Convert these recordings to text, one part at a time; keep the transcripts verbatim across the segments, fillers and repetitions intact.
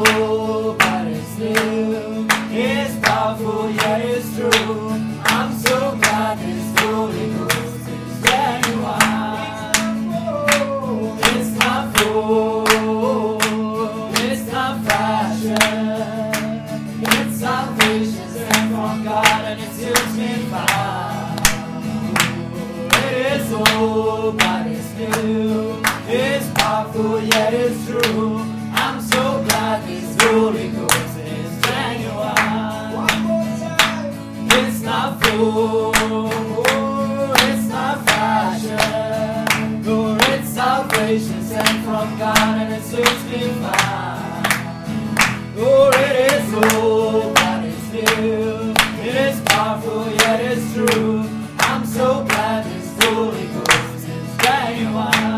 old, but it's new. It's powerful, yet it's true. I'm so glad this Holy Ghost is genuine. It's not food, it's not fashion. It's salvation sent from God, and it suits me fine. It is old, but it's new. It's powerful, yet it's true. I'm so glad this Holy Ghost is genuine. One more time. It's not food, it's not fashion. Or it's salvation sent from God, and it suits me fine. Oh, it is old, but it's new. It is powerful, yet it's true. I'm so glad this Holy Ghost is genuine.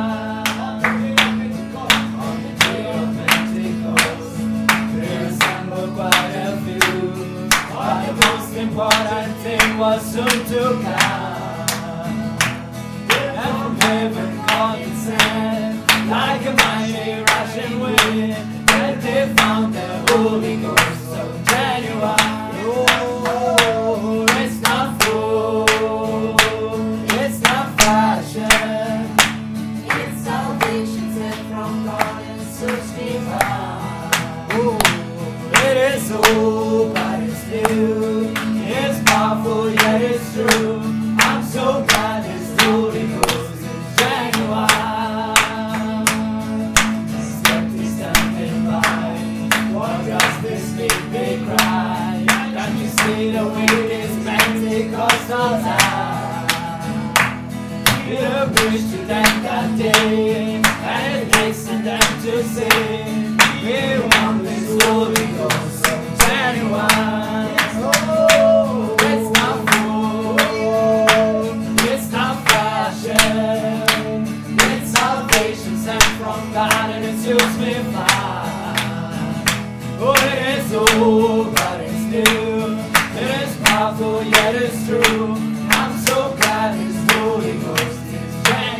On the day of Pentecost, there assembled quite a few. But the most important thing was soon to come. And from heaven God descended like a mighty rushing wind. And they found the Holy Ghost so genuine. Oh, it's not food, it's not fashion. It's salvation sent from God, and it suits me fine. Oh, it is old, but it's new. It's powerful, yet it's true. I'm so glad this Holy Ghost is genuine. Skeptics standing by, what does this make me cry? Can't you see the wind is Pentecostal time? Peter preached to them that day, and it hastened them to say, we want this Holy Ghost so genuine. Oh, it's not food, it's not fashion. It's salvation sent from God, and it suits me fine. Oh, it is old, but it's new. It is powerful, yet it's true. I'm so glad this Holy Ghost is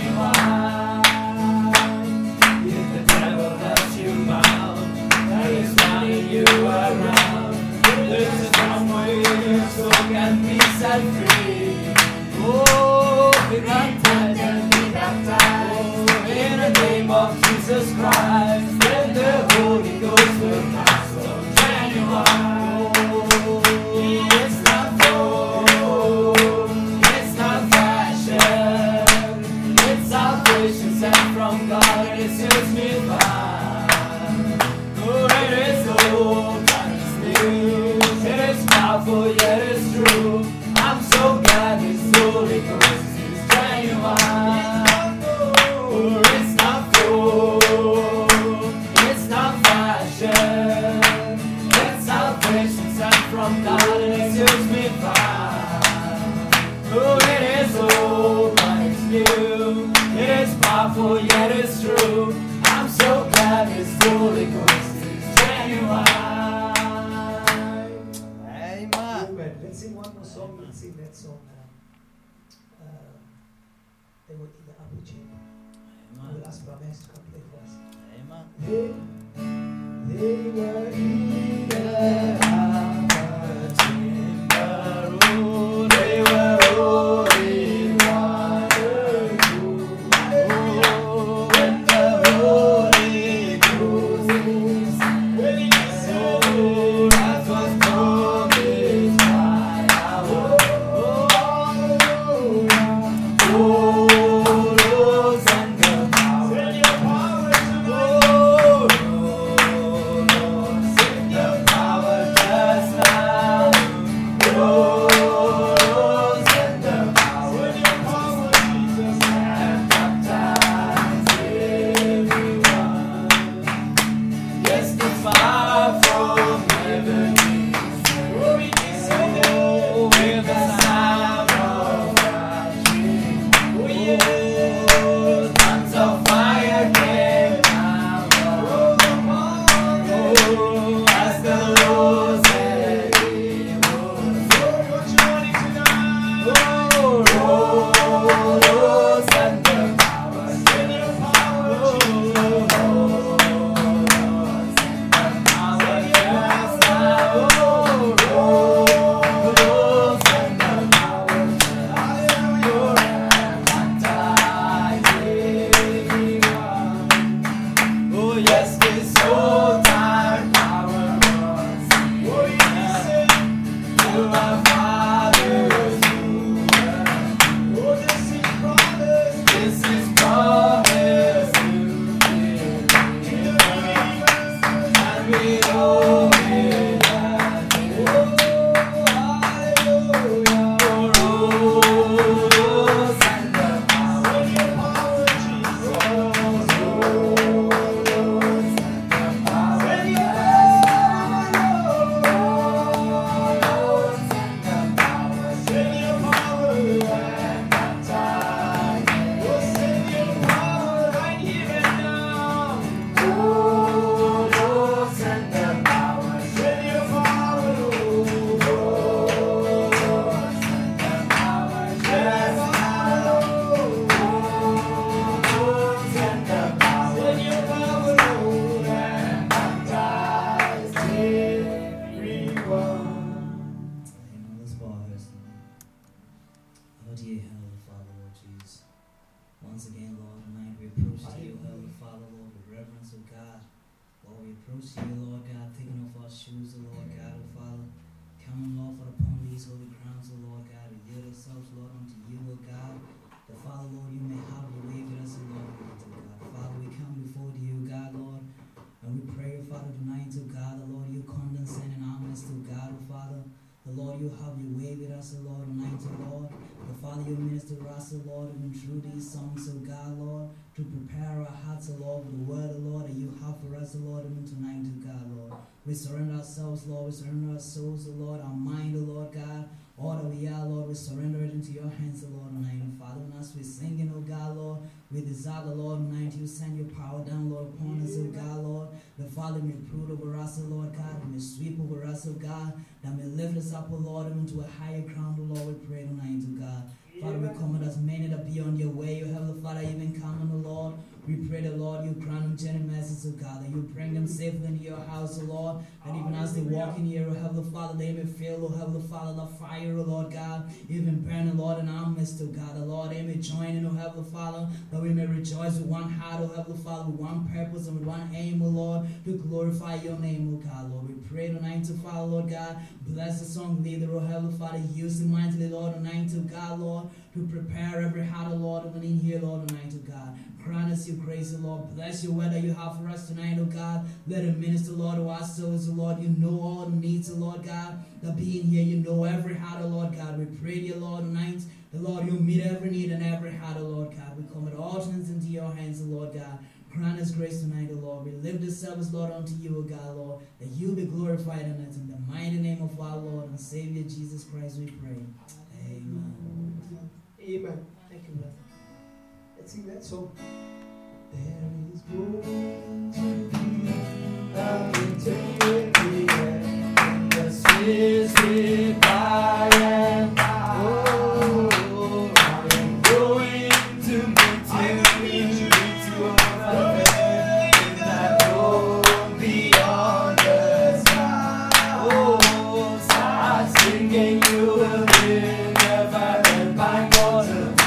genuine. If the devil has you bound, and he's running you around, there's a time where your soul can be set free. Oh, be baptized and be baptized in the name of Jesus Christ. Then the Holy Ghost will come so genuine. It's not food, it's not fashion. It's salvation sent from God, and it suits me fine. Oh, it is old, but it's new. It is powerful, yet it's true. I'm so glad this Holy Ghost is genuine. Oh, it's not food, it's not fashion. It's salvation sent from God, and it suits me fine. Oh, it is old, but it's new. It is powerful, yet it's true. I'm so glad this Holy Ghost is genuine. Amen. Amen. Let's sing one more song. Let's sing that song. Uh, uh, they were in the upper chamber. We'll ask Ramesh to come play for us. Amen. They, they were in the upper chamber. Oh, they were all in one accord. Oh, when the Holy Ghost is so that was promised by our Lord. Oh, Lord, send the power. Send your power to oh, Lord, send your power just now. Lord, send the power. Send your power, Jesus, and baptize everyone. Yes, the fire from heaven is glory descended with the sound of rushing. Oh yeah, tongues of fire came down. Oh, as the Lord said He would. So what you wanting tonight? Oh, Lord, send the power, send the power, Jesus. Oh, Lord, send the power. We surrender ourselves, Lord. We surrender our souls, O Lord, our mind, O Lord God. All that we are, Lord, we surrender it into your hands, O Lord, tonight. And Father, when us we're singing, O God, Lord, we desire, Lord, tonight you send your power down, Lord, upon us, O God, Lord. The Father may brood over us, O Lord God, and may sweep over us, O God, that may lift us up, O Lord, into a higher ground, O Lord, we pray tonight, O God. Father, we come with as many that be on your way, O Heavenly Father, even coming, O Lord. We pray that, Lord, you grant them generous mercies, O God, that you bring them safely into your house, O Lord, and even as they walk in here, O Heavenly Father, they may feel, O Heavenly Father, the fire, O Lord God, even burning, Lord, in our midst, O God, the Lord, they may join in, O Heavenly Father, that we may rejoice with one heart, O Heavenly Father, with one purpose and with one aim, O Lord, to glorify your name, O God, Lord. We pray tonight to Father, Lord God, bless the song leader, O Heavenly Father, use him mightily, Lord, tonight to God, Lord, to prepare every heart, O Lord, and in here, Lord, tonight to God. Grant us your grace, O Lord. Bless your word that you have for us tonight, O God. Let it minister, Lord, to our souls, O Lord. You know all the needs, O Lord God. That being here, you know every heart, O Lord God. We pray, dear Lord, tonight, the Lord, you meet every need in every heart, O Lord God. We commit all things into your hands, O Lord God. Grant us grace tonight, O Lord. We lift this service, Lord, unto you, O God, Lord, that you be glorified in it. In the mighty name of our Lord and Savior, Jesus Christ, we pray. Amen. Amen. Thank you, brother. Let's sing that song. There is going to be an eternity in the sweet, sweet by and by. Oh, I am going to meet you, meet you over there in that road beyond the sky. Oh, start singing, you will be never and by God.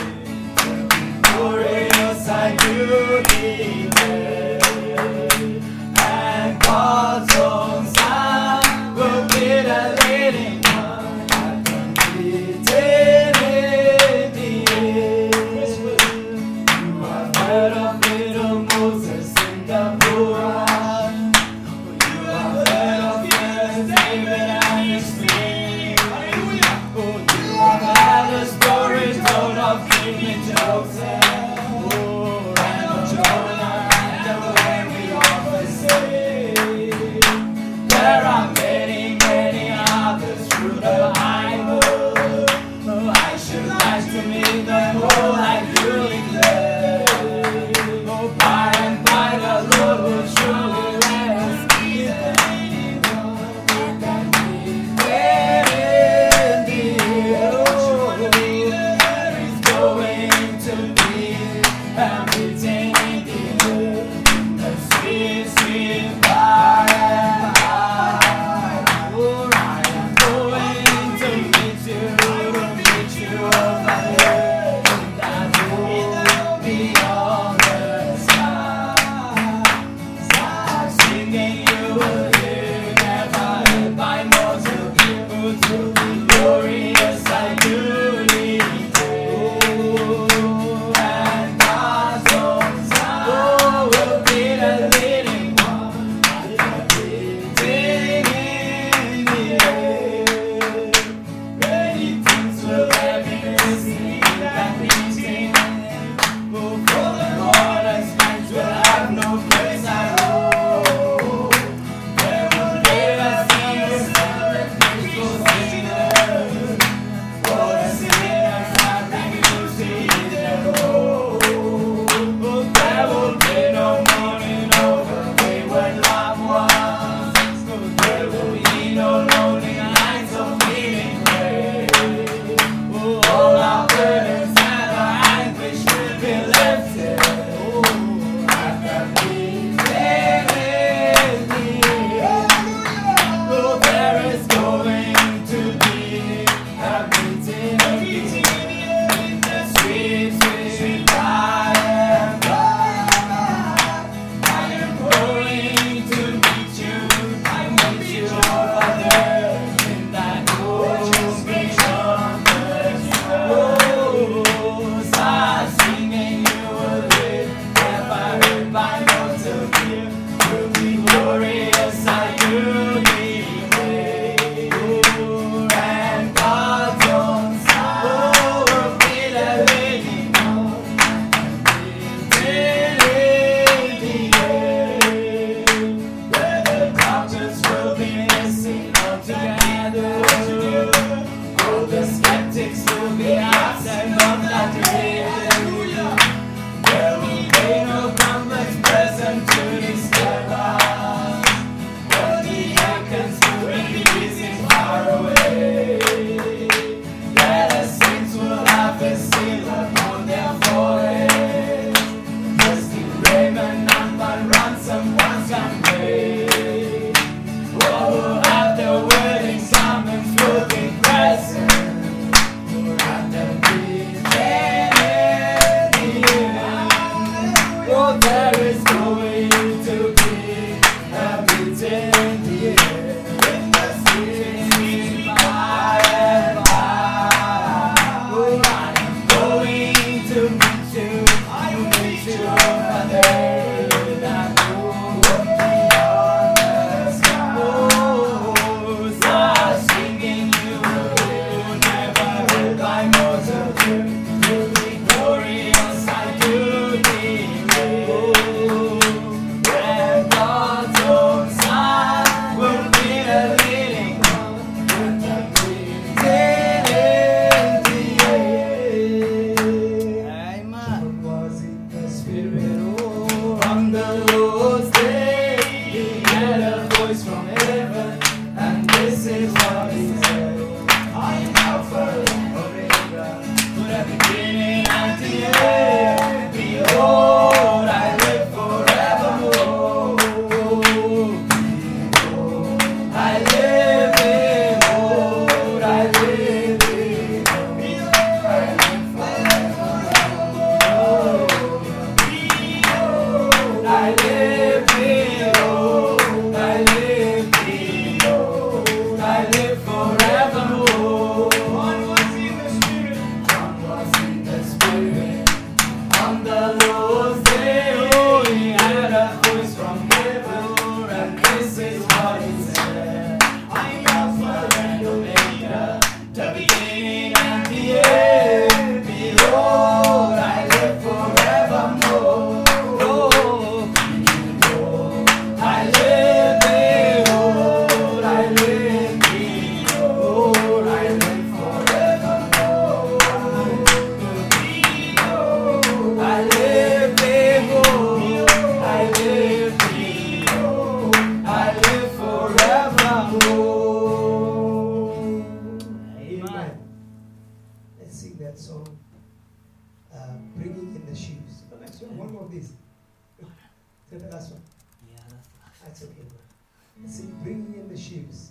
Glorious I do be there, and God's own Son will be the leading one at completed in the end. You have heard of little Moses in the bush. You have heard of King David and his king. You have heard the stories told of King Joseph. There are many, many others through the Bible. Oh, I should like to meet them all like you declare. Oh, by and by the Lord will surely let us be there. Oh, that we there in the oh, there is going to be a meeting in the air. A sweet, sweet by and by. I live in hope, I live in hope, I live forevermore. I live in hope, I live in hope, I live forevermore. One was in the spirit, one was in the spirit, on the Lord's day, oh, he had a voice from heaven, and this is what he said: I am Alpha and Omega, the beginning and the end. Behold, I live forevermore. Oh, behold, I live, behold, I live, behold, I live forevermore. Behold, I live, behold, I live, behold, I live forevermore. Amen. Let's sing that song, uh, Bringing in the Sheaves. The next one, one more of these. Is that the last one? Yeah, that's That's okay. bro. Let's sing Bringing in the Sheaves.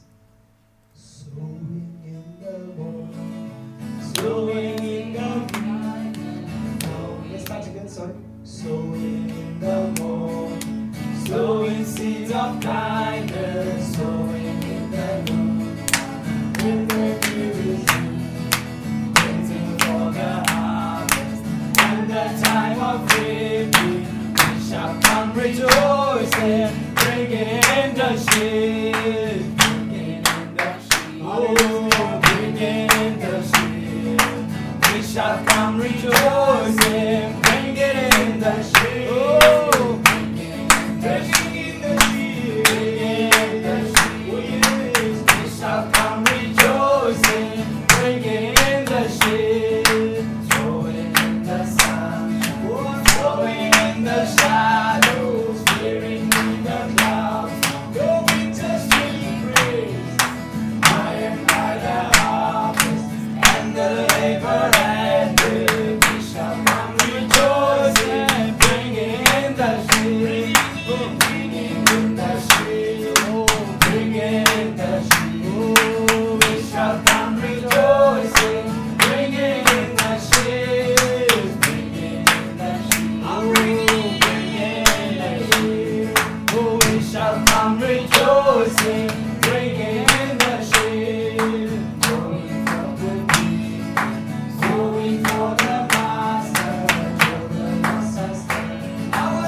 Sowing in the morning. Sowing in the night, Let's start again, sorry. sowing in the morning, sowing seeds of kindness, sowing in the noon, in the dew, waiting for the harvest, and the time of reaping, we shall come rejoicing, bringing in the sheep, bringing in the sheep, oh, bringing in the sheep. We shall come rejoicing, bringing in the sheep. Oh, bringing in the sheep, bringing in the sheep. Oh, yes. We shall come rejoicing, bringing in the sheep. Throwing in the sun, oh, throwing in the shadows, fearing in the clouds, going to sing praise. I am by the harvest, and the labor ended. We shall come rejoicing, bringing in the sheep, oh, bringing in the sheep, oh, bringing in the sheep. Oh, we shall come rejoicing, bringing in the sheep, bringing in the sheep, oh, bringing in the sheep. Oh, we shall come rejoicing, bringing in the sheep, going for the deep, going for the master, for the master's day. Our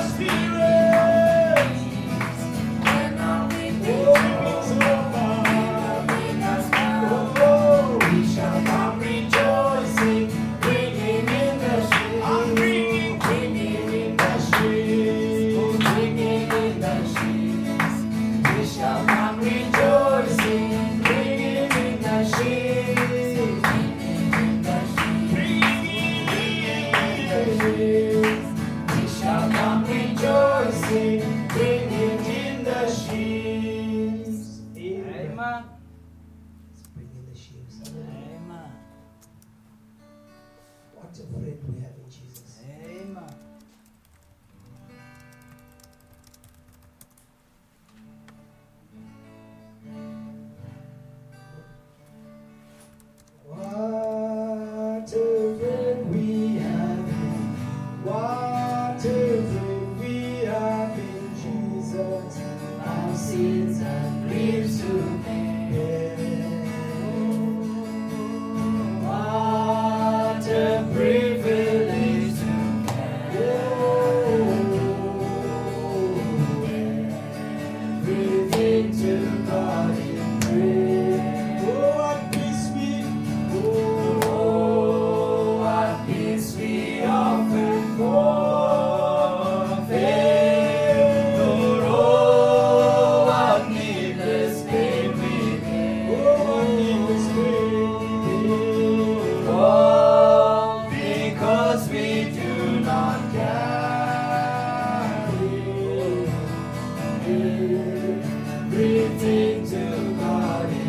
spirits, when our wings are bring us back. Oh, we shall come rejoicing, bringing in the sheep. I'm bringing, bringing in the sheep. Oh, bringing in the sheep. We shall come rejoicing, bringing in the sheep. Bringing in the sheep. Bringing in the sheep. We shall come rejoicing, bringing in the sheep. Amen. Let's bring in the sheaves. Amen. What a friend we have in Jesus. Amen. What a friend we have in, what a friend we have in Jesus. Our sins and griefs to bear. What a privilege to carry everything to God in prayer. Oh, what peace we, Oh, what peace we often forfeit. Lord, oh, what needless pain we bear. oh, what needless pain. All because we do not carry everything to God in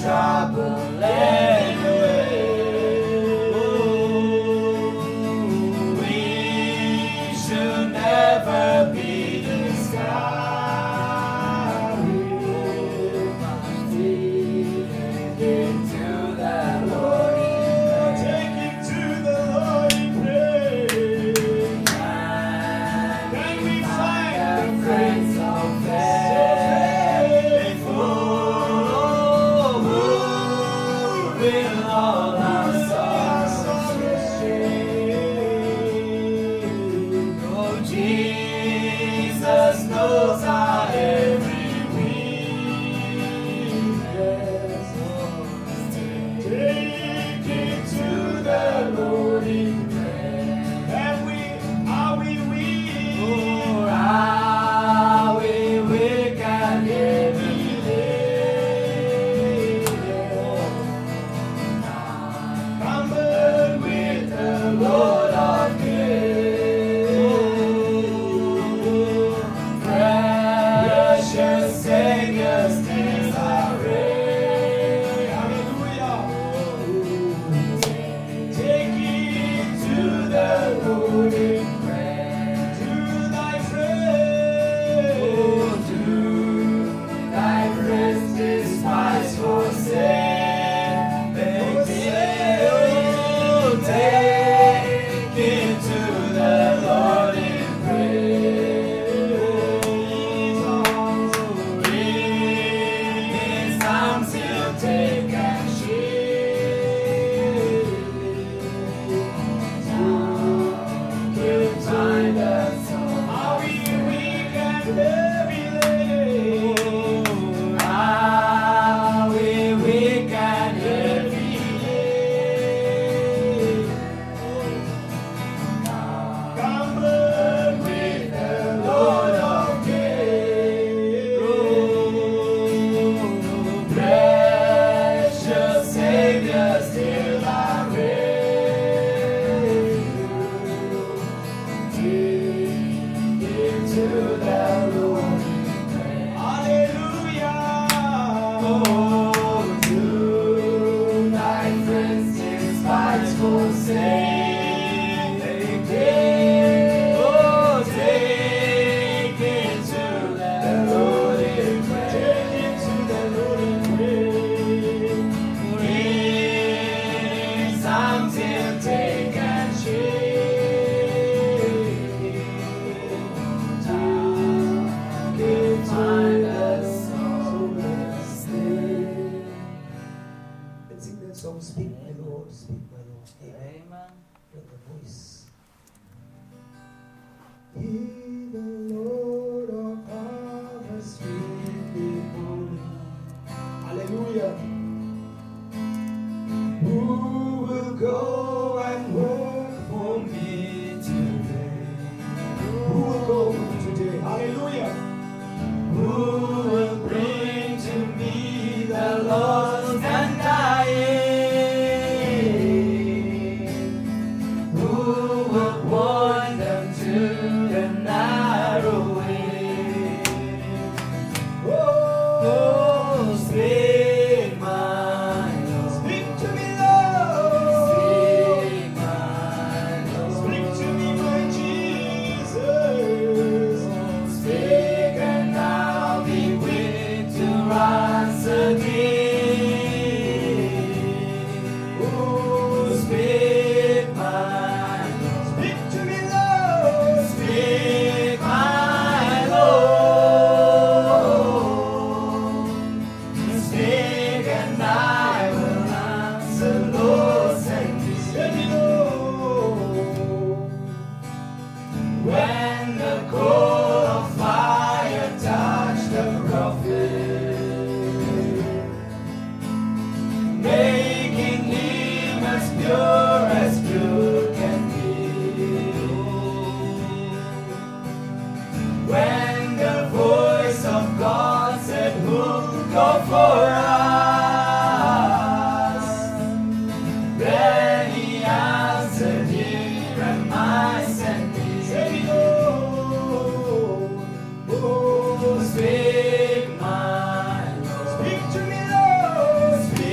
trouble anyway. We should never be discouraged. Into the Lord in prayer. Take it to the Lord in prayer. Can we find The friends of faithful who will all our sorrows share. Oh, Jesus knows our every weakness. Take it To the Lord in prayer. and we are we weak. For are we weak and heavy laden, cumbered with the load of guilt. Precious Savior, still our reign. Hallelujah. Take it to the Lord in prayer. To thy friend. Oh, do thy friends despise forsake? They will take it to the Lord in prayer. In his arms he'll take and shield. He'll find us all. Are we weak and heavy laden? Are we weak and heavy laden? Cumbered With the load of guilt. Precious Savior, still our refuge. Take it to the Lord in prayer. Hallelujah. Oh, do thy friends despise forsake? Take it, oh, take it to the Lord in prayer. Take it to the Lord in prayer. In his arms he'll take and shield. He'll find us all blessed. Let's sing that song, Speak My Lord, Speak My Lord. Amen. With the voice. He, the Lord of harvest, will be holy. Hallelujah. Who will go and work for me today? Who will go today? Hallelujah. Who will bring to me the lost and dying? Who will point them to the narrow way? Oh, speak, my Lord. Speak to me, Lord. Speak, my Lord. Speak to me, my Jesus. Speak and I'll be quick to answer thee. Oh, speak, my Lord. Speak to me, Lord. Speak, my Lord. Speak and I will answer, Lord, send me. Let me know. When the coal of fire touched the prophet, making him as pure as pure can be. When the voice of God said, who'll go for us? Then he answered, here am I, send me. Let me know. Oh, speak, my Lord. Speak to me, Lord. Speak,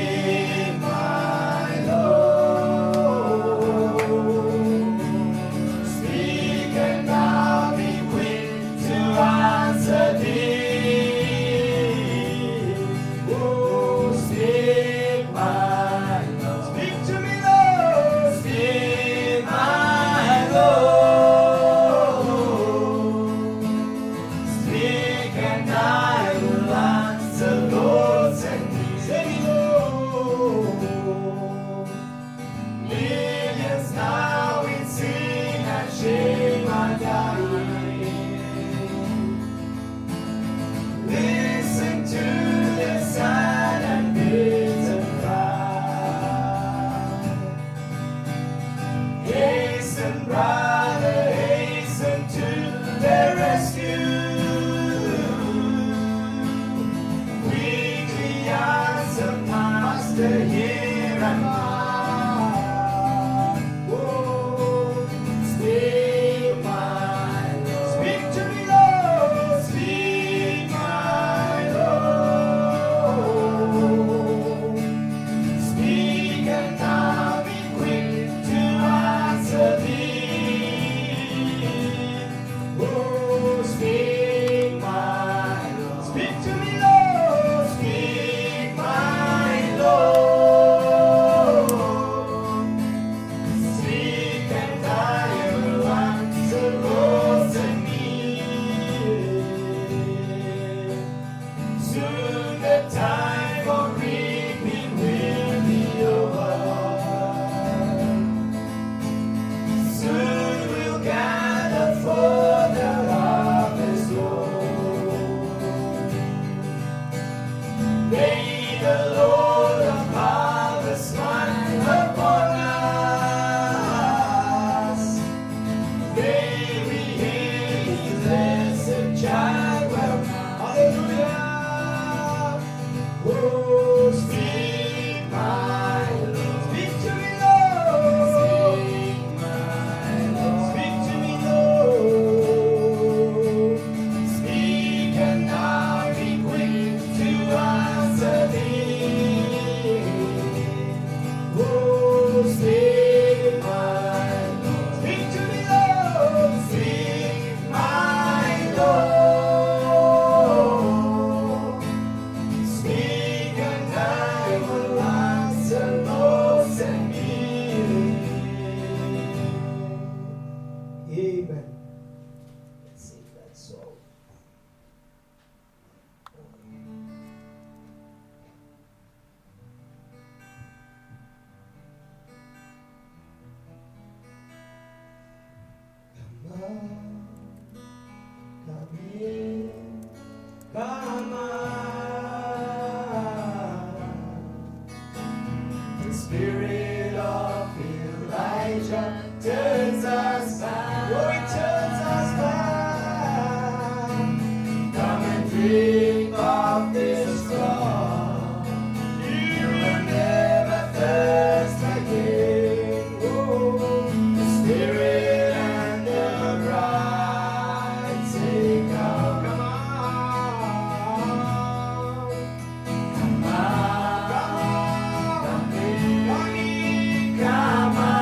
Spirit of Elijah turns us back. Oh, it turns us back. Come and drink of this rock. You will never thirst again. Oh, the Spirit and the bride say, come, come on. Come on. Come in. Come on.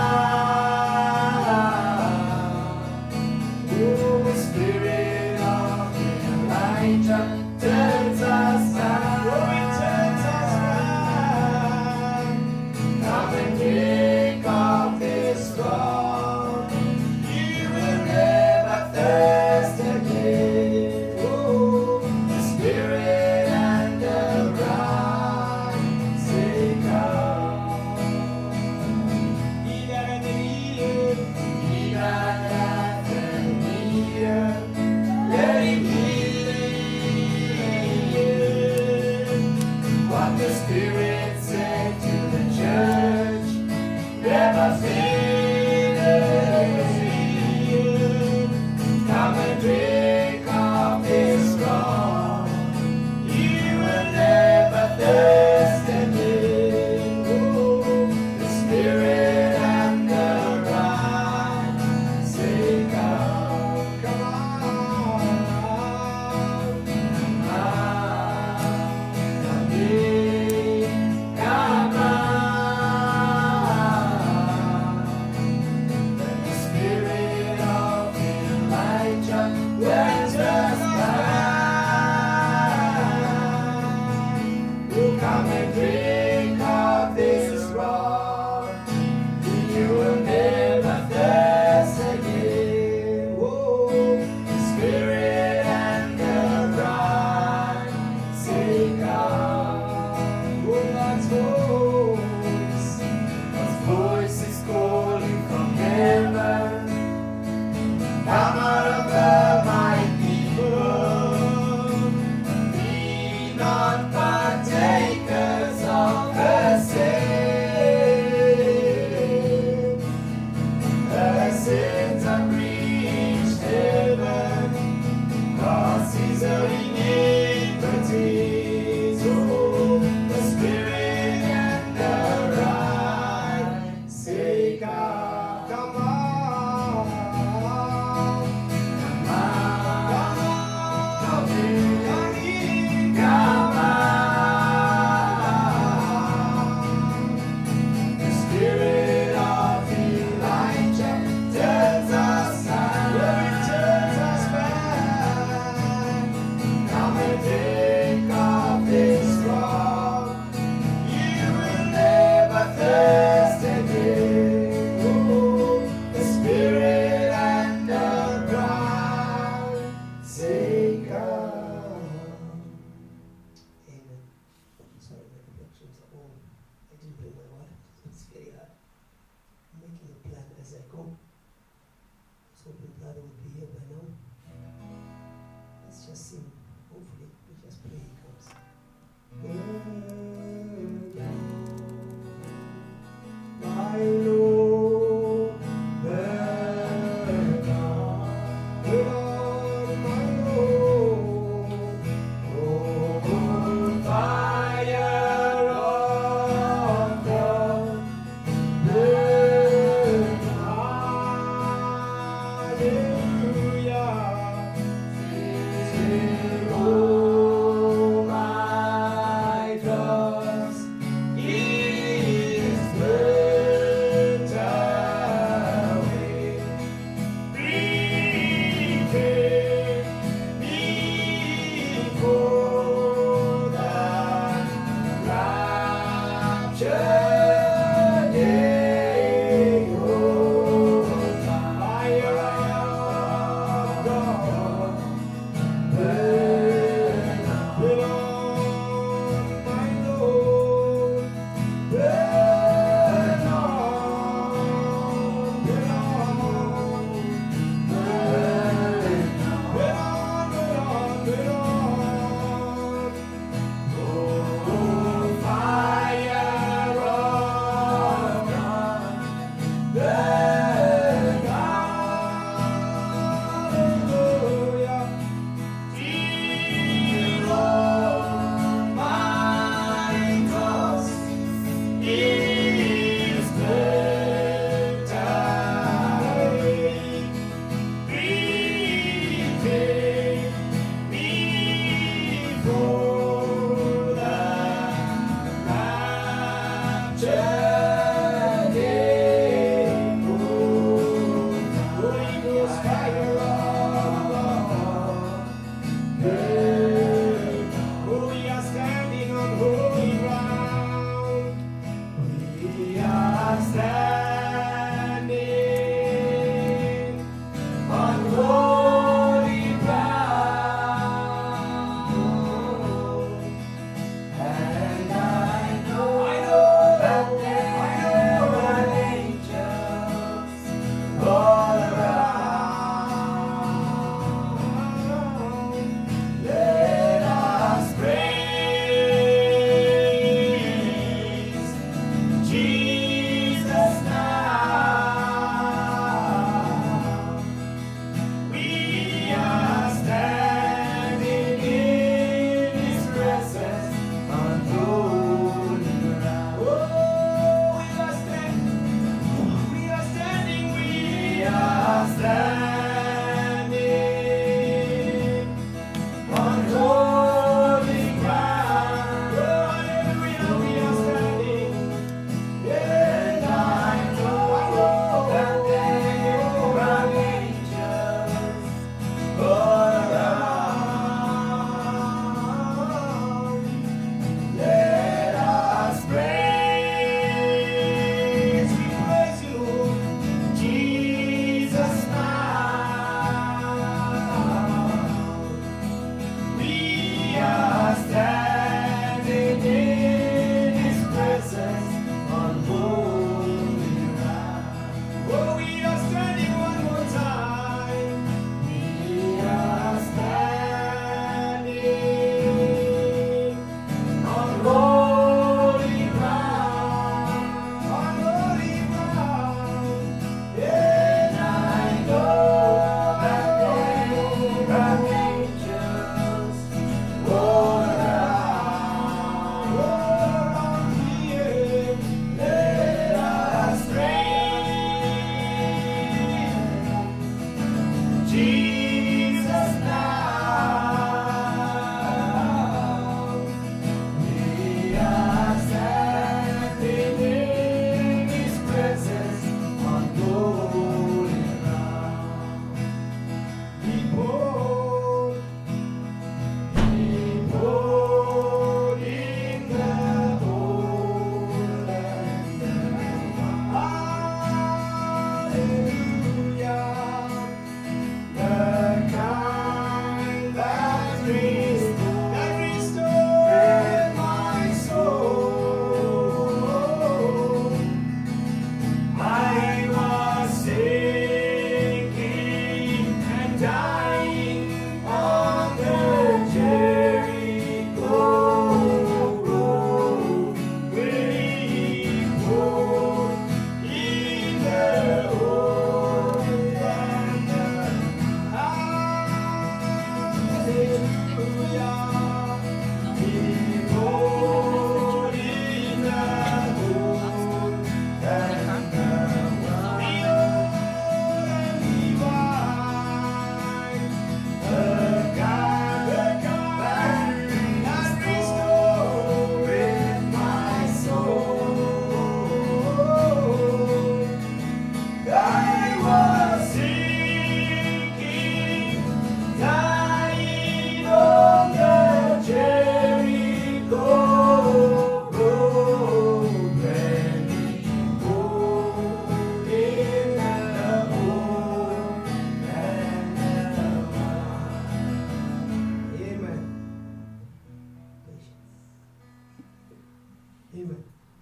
Oh, the Spirit of Elijah turns us back. Oh, it turns us back. Come and drink of this rock. You will never thirst again. Oh, the Spirit and the bride say, come. He that hath He that hath an ear, let him hear what the Spirit said to the church. Never fail. Come and drink of this rock. You will never thirst again. Oh, the Spirit and the bride say, come, come on, come on, come in, come on. Let the Spirit of Elijah turns us back. Oh, come and drink of this rock. You will never thirst again. Oh, the Spirit and the bride say, come. Oh, God's voice, God's voice is calling from heaven. Come out of the my people. Be not partakers of the same. Her sins have reached heaven, causes of iniquities. Oh, the Spirit and the bride say, come, come on, come on, come in, come on. The Spirit of Elijah turns us back. Oh, it turns us back. Come and drink of this rock. You will never thirst again. Oh, the Spirit and the bride say, come. Amen. Sorry, my reflections are all. I didn't bring my water. It's very hard. I'm making a plan as I go. I was hoping brother would be here by now. Let's just sing. Hopefully, we just pray he comes. My Lord, burn on, Lord, my Lord, oh, fire of God, burn on, hallelujah, oh, my trust is burnt away. Prepare me for the rapture day. Oh, fire of God, burn on, my Lord, burn on, burn on, burn on, burn on, burn on. Oh, fire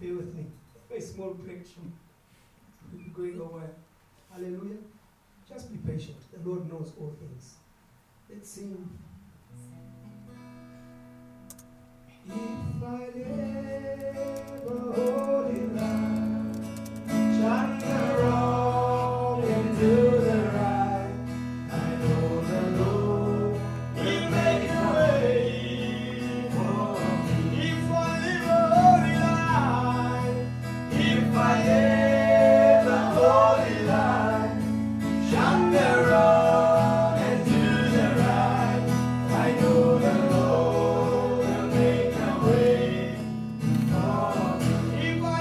Stay with me. A small breakthrough. We'll be going over. Hallelujah. Just be patient. The Lord knows all things. Let's sing. If I ever hold in line, turn the wrong into the right, I know the Lord will make a way for me. If I ever hold in line, if I ever hold in line, turn the wrong into the right, I know the Lord will make a way for me. If I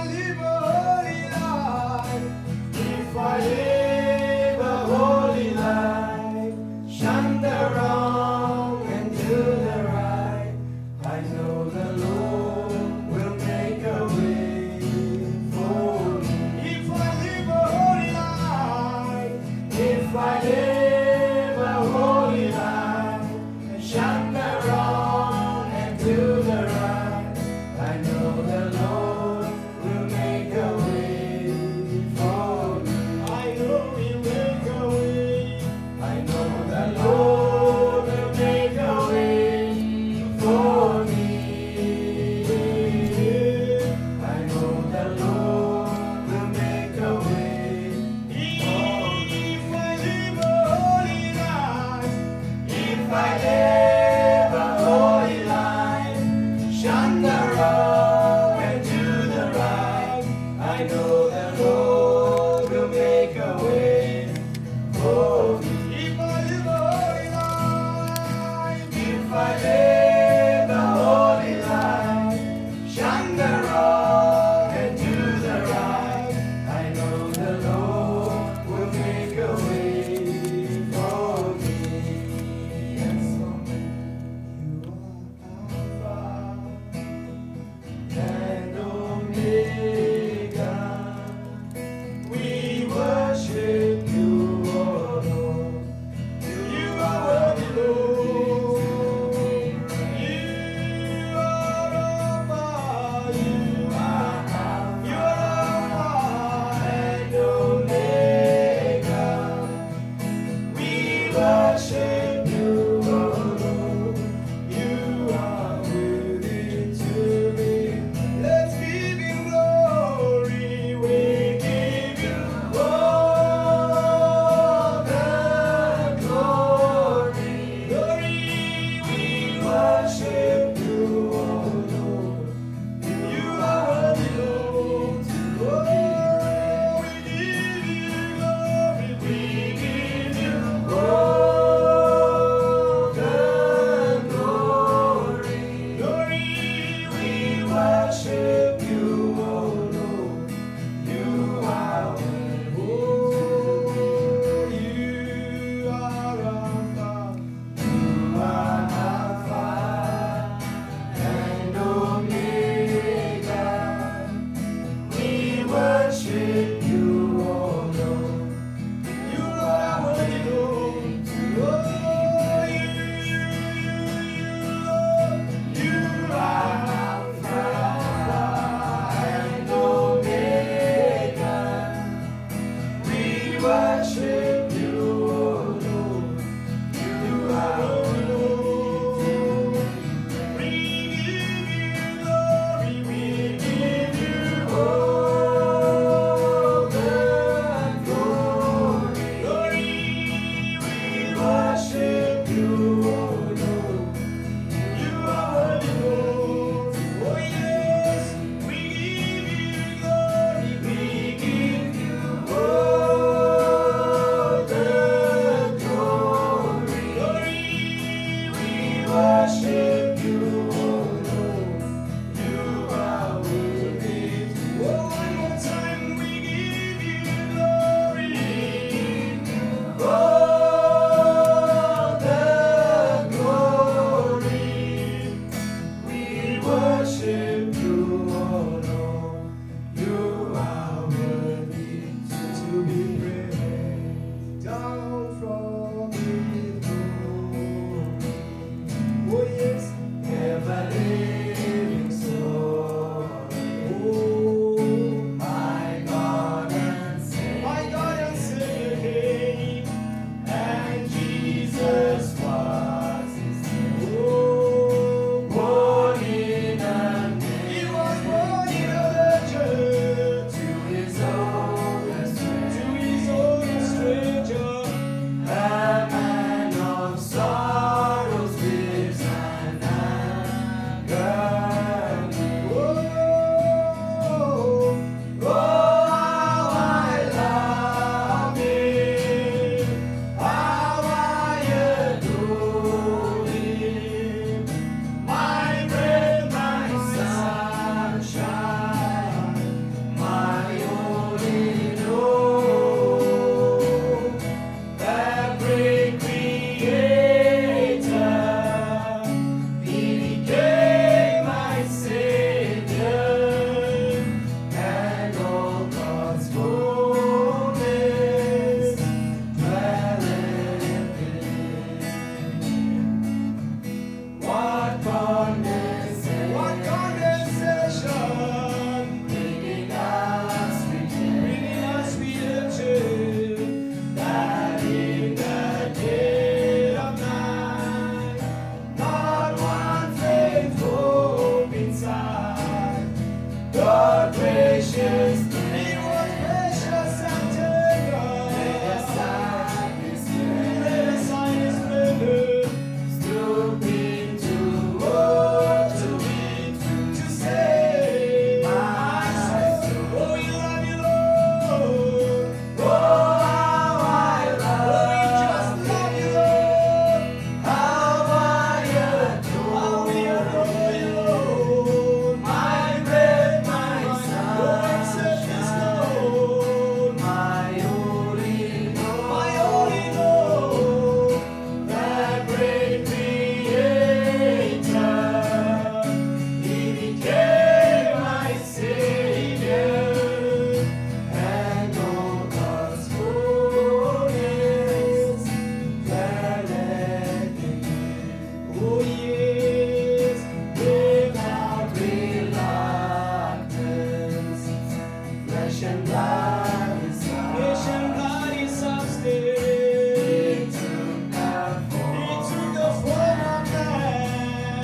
and blood is Flesh and blood is substance. He took the form. He took the form of man.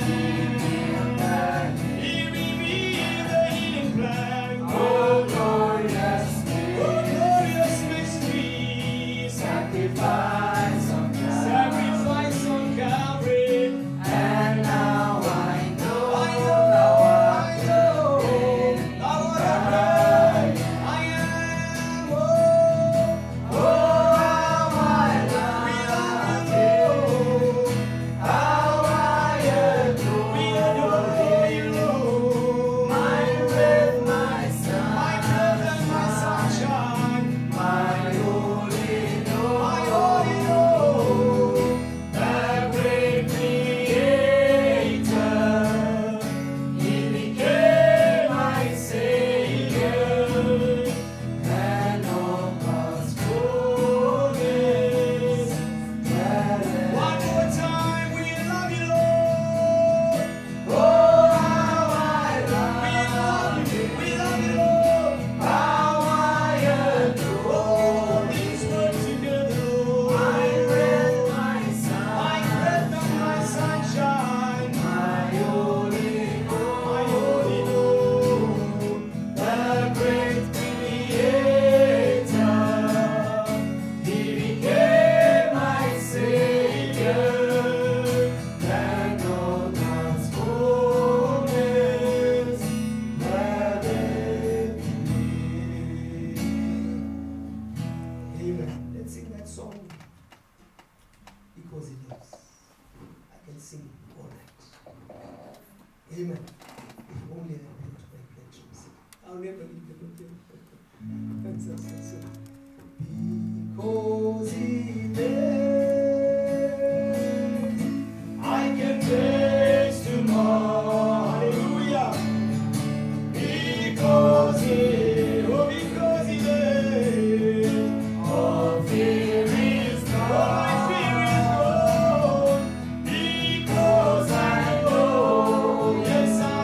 He revealed the He revealed the hidden plan. Oh, glorious Oh, glorious mystery. sacrifice of God. Sacrifice on Calvary. And now I know, I know, thou I art know. great. Thou art great. I am. Oh, Oh, how I we love love you. you. How I adore We adore you. My breath, my sun, My breath and my sunshine. my holy My Lord, holy Lord. the great Creator. He became my Savior, and all God's fullness. One more time, we love you, Lord. Oh, how I We love love you. you, we love you, Lord. How I adore All these work together, Lord. my breath, my My sun, breath and my sunshine. my holy My Lord, holy Lord. the great Creator. He became my Savior, and all God's fullness dwelleth in me. Amen. Let's sing that song because it lives. I can sing all night. Amen. If only I knew to play pledge music. I'll never leave the book. That's us. That's it. Because he lives, I can face tomorrow. Hallelujah. Because he, oh, because he lives. All fear is Oh, my gone, fear is gone. Because I know, yes, I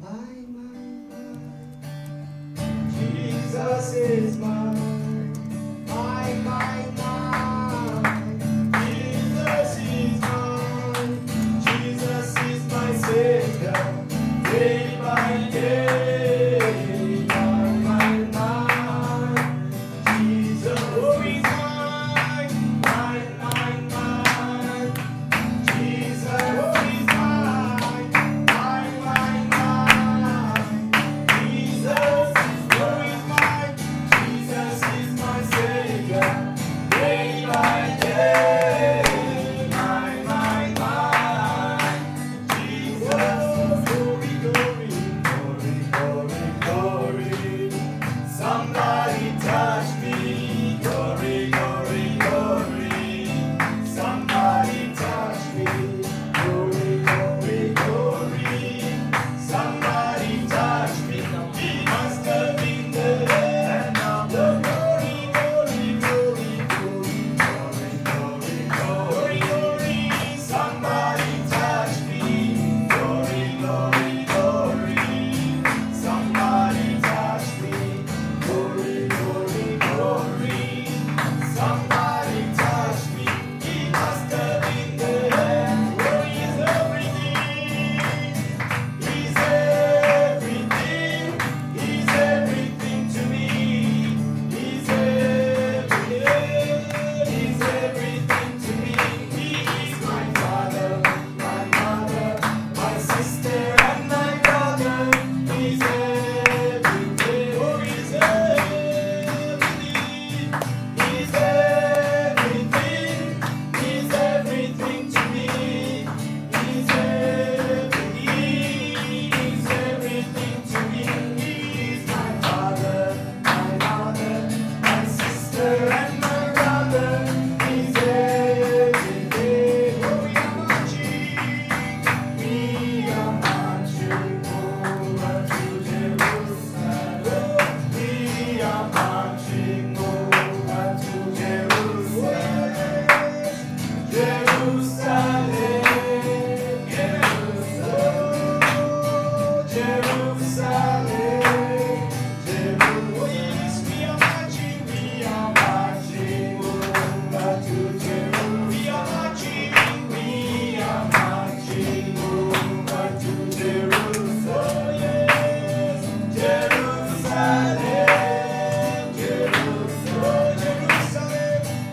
My, my, my. Jesus is mine. My, my, mine. Jesus is mine. Jesus is my Savior. Day by day. My, my, mine. Jesus is mine. Mine, mine, mine. Jesus is mine. Mine, mine, mine. Jesus is mine. Jesus is my Savior. Day by day. Mine, mine, mine. Jesus, glory, glory, glory, glory, glory. Somebody touch me. Glory, glory, glory. Somebody touch me. Glory, glory, glory. Somebody touch me. He must have been the hand of the glory, glory, glory, glory, glory, glory, glory. Somebody touch me. Glory, glory, glory. Somebody touch me. Glory, glory, glory. Somebody touch me. He must have been the hand. Oh, he's everything. He's everything. He's everything to me. He's everything. He's everything to me. He's my father, my mother, my sister, and my brother. He's everything. Oh, he's everything. He's everything. He's everything to me. He's everything. He's everything to me. He's my father, my mother, my sister, and my brother. He's everything. Oh, we are marching. We are marching over to Jerusalem. We are marching over to Jerusalem. Jerusalem, Jerusalem, Jerusalem, Jerusalem. Yes, we are marching, we are marching over to Jerusalem. We are marching, we are marching over to Jerusalem. Oh, yes, Jerusalem, Jerusalem, Jerusalem,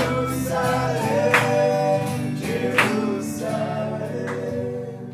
Jerusalem, Jerusalem.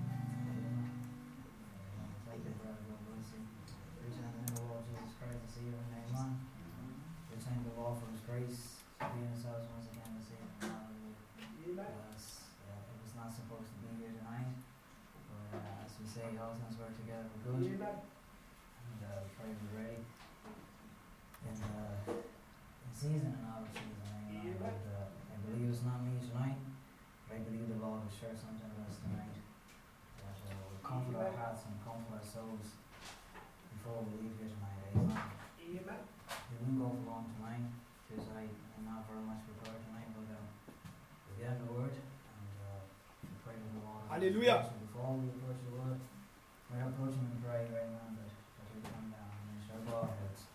Thank you, brother. God bless you. Reach out in the Lord Jesus Christ to see you in name, man. We thank the Lord for His grace to be in His house once again this evening. Hallelujah. Yes, uh, it was not supposed to be here tonight, but uh, as we say, all things work together for good. And uh, we pray we're ready in, uh, in season and out of season. Amen. And, uh, I believe it's not me tonight, but I believe the Lord will share something with us tonight that uh, will comfort our hearts and comfort our souls before we leave here tonight. Amen. We won't go for long tonight because I am not very much prepared tonight, but uh, we get the word and uh, we pray to the Lord. Hallelujah. So before we approach the word, we approach Him and pray, amen, that, that He will come down and we shall bow our heads.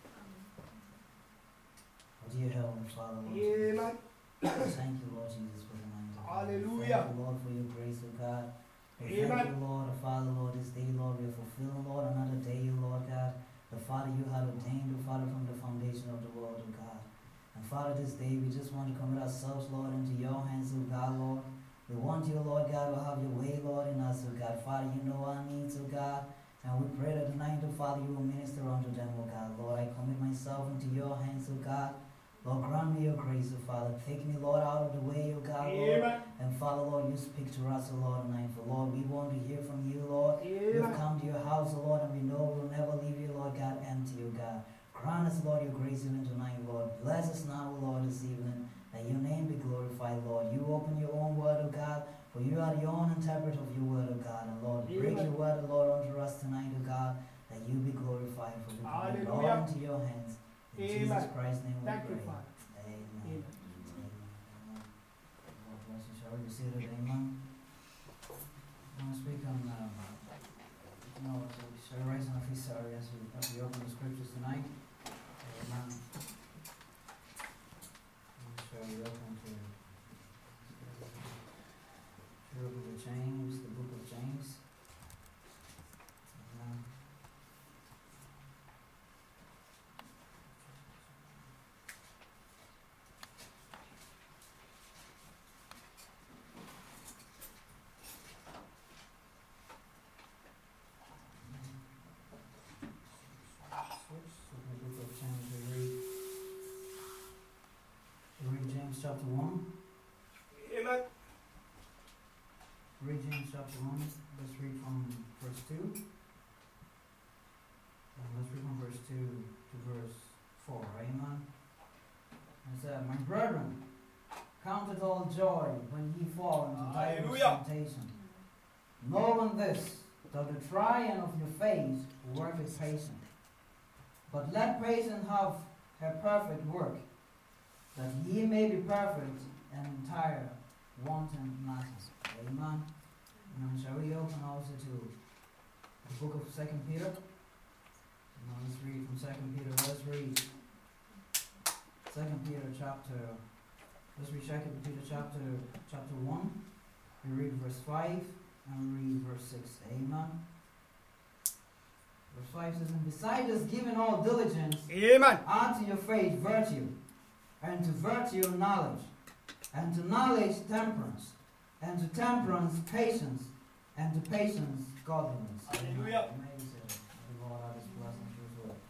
Oh, dear Heavenly Father, Lord Jesus, Amen. thank you, Lord Jesus, for the night. Hallelujah. Thank you, Lord, for your grace, O God. We Amen. thank you, Lord, oh Father, Lord, this day, Lord, we are fulfilling, Lord, another day, Lord God. The Father, you had ordained, oh Father, from the foundation of the world, oh God. And Father, this day, we just want to commit ourselves, Lord, into your hands, oh God, Lord. We want you, Lord God, to have your way, Lord, in us, oh God. Father, you know our needs, oh God. And we pray that tonight, oh Father, you will minister unto them, oh God. Lord, I commit myself into your hands, oh God. Lord, grant me your grace, oh Father. Take me, Lord, out of the way, oh God, Lord. Amen. And Father, Lord, you speak to us, oh Lord, tonight. For Lord, we want to hear from you, Lord. We've Amen. come to your house, oh Lord, and we know we'll never leave you, Lord God, empty, oh God. Grant us, Lord, your grace even tonight, Lord. Bless us now, oh Lord, this evening. That your name be glorified, Lord. You open your own word, oh God. For you are the own interpreter of your word, oh God. And Lord, break Amen. your word, oh Lord, unto us tonight, oh God. That you be glorified. For we commit it all Hallelujah. into your hands. In Amen. Jesus Christ's name we Thank pray. you, Father. Amen. Amen. Amen. Amen. Lord bless you. Shall we be seated? Amen. I want to speak on, um, you know, it's let's read from verse two. Uh, let's read from verse two to verse four. Amen. It said, "My brethren, count it all joy when ye fall into diverse Hallelujah. temptation, knowing this, that the trying of your faith worketh patience. But let patience have her perfect work, that ye may be perfect and entire, wanting nothing." Amen. And shall we open also to the book of Second Peter? Now let's read from Second Peter. Let's read Second Peter chapter. Let's read Second Peter chapter chapter one. We read verse five and we read verse six. Amen. Verse five says, "And besides giving all diligence, Amen. add to your faith virtue, and to virtue knowledge, and to knowledge temperance, and to temperance patience, and to patience godliness." Hallelujah. Amazing. May God add his blessing to his word.